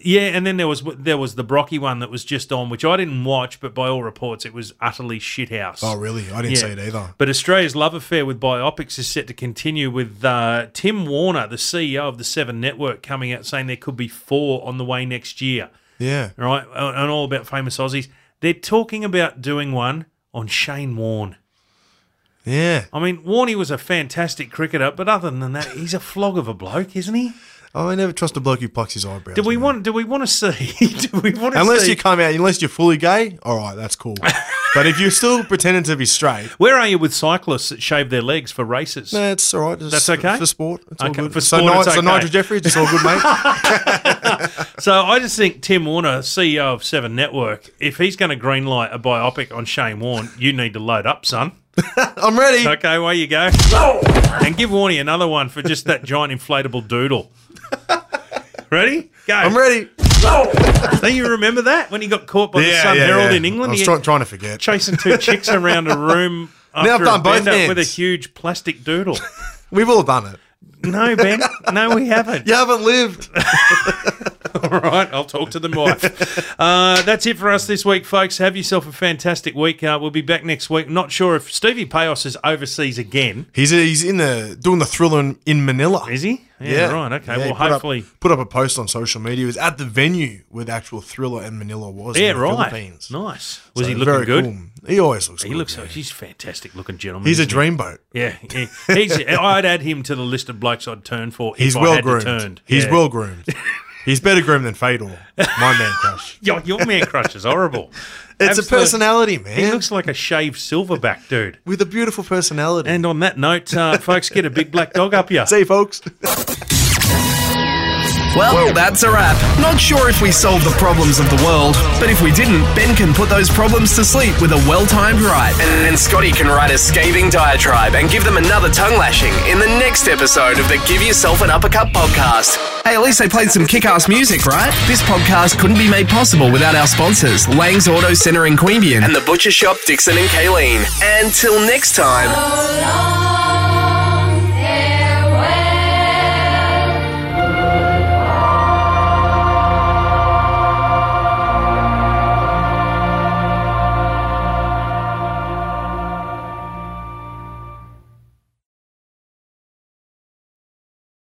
Yeah, and then there was there was the Brocky one that was just on, which I didn't watch, but by all reports it was utterly shithouse. Oh, really? I didn't Yeah. see it either. But Australia's love affair with biopics is set to continue with uh, Tim Warner, the C E O of the Seven Network, coming out saying there could be four on the way next year. Yeah. Right? And all about famous Aussies. They're talking about doing one on Shane Warne. Yeah. I mean, Warney was a fantastic cricketer, but other than that, he's a flog of a bloke, isn't he? Oh, I never trust a bloke who plucks his eyebrows. Do we want? Do we want to see? Do we want to Unless see? you come out, unless you're fully gay, all right, that's cool. But if you're still pretending to be straight, Where are you with cyclists that shave their legs for races? no, it's all right. It's That's okay? for sport. It's Okay, all good. for so, sport, Ni- it's so okay. Nigel Jeffries, it's all good, mate. So I just think Tim Warner, C E O of Seven Network, if he's going to greenlight a biopic on Shane Warne, you need to load up, son. I'm ready. Okay, away you go. And give Warney another one for just that giant inflatable doodle. Ready? Go. I'm ready. Do you remember that when he got caught by the Yeah, Sun yeah, Herald yeah. in England? I was He try- had- trying to forget. Chasing two chicks around a room Now after I've done a both bender with a hands. huge plastic doodle. We've all done it. No, Ben. No, we haven't. You haven't lived. All right, I'll talk to the wife. Uh, that's it for us this week, folks. Have yourself a fantastic week. Uh, we'll be back next week. Not sure if Stevie Payos is overseas again. He's he's in the doing the Thriller in, in Manila. Is he? Yeah, right, okay. he Well, put up- hopefully- put up a post on social media. He was at the venue where the actual Thriller in Manila was. Yeah, in the right. Philippines. Nice. Was So he looking very good? cool. He always looks. He good, looks. yeah. He's a fantastic looking gentleman. He's a isn't he? dreamboat. Yeah, yeah. He's. I'd add him to the list of blokes I'd turn for. He's if well I had to groomed. turn. He's Yeah. well groomed. He's better groomed than Fedor, my man crush. Your, your man crush is horrible. It's a personality, man. He looks like a shaved silverback dude. With a beautiful personality. And on that note, uh, folks, get a big black dog up here. See you, folks. Well, that's a wrap. Not sure if we solved the problems of the world, but if we didn't, Ben can put those problems to sleep with a well-timed ride. And, and Scotty can write a scathing diatribe and give them another tongue lashing in the next episode of the Give Yourself an Uppercut podcast. Hey, at least they played some kick-ass music, right? This podcast couldn't be made possible without our sponsors, Lang's Auto Centre in Queanbeyan and the Butcher Shop Dixon and Kayleen. Until next time.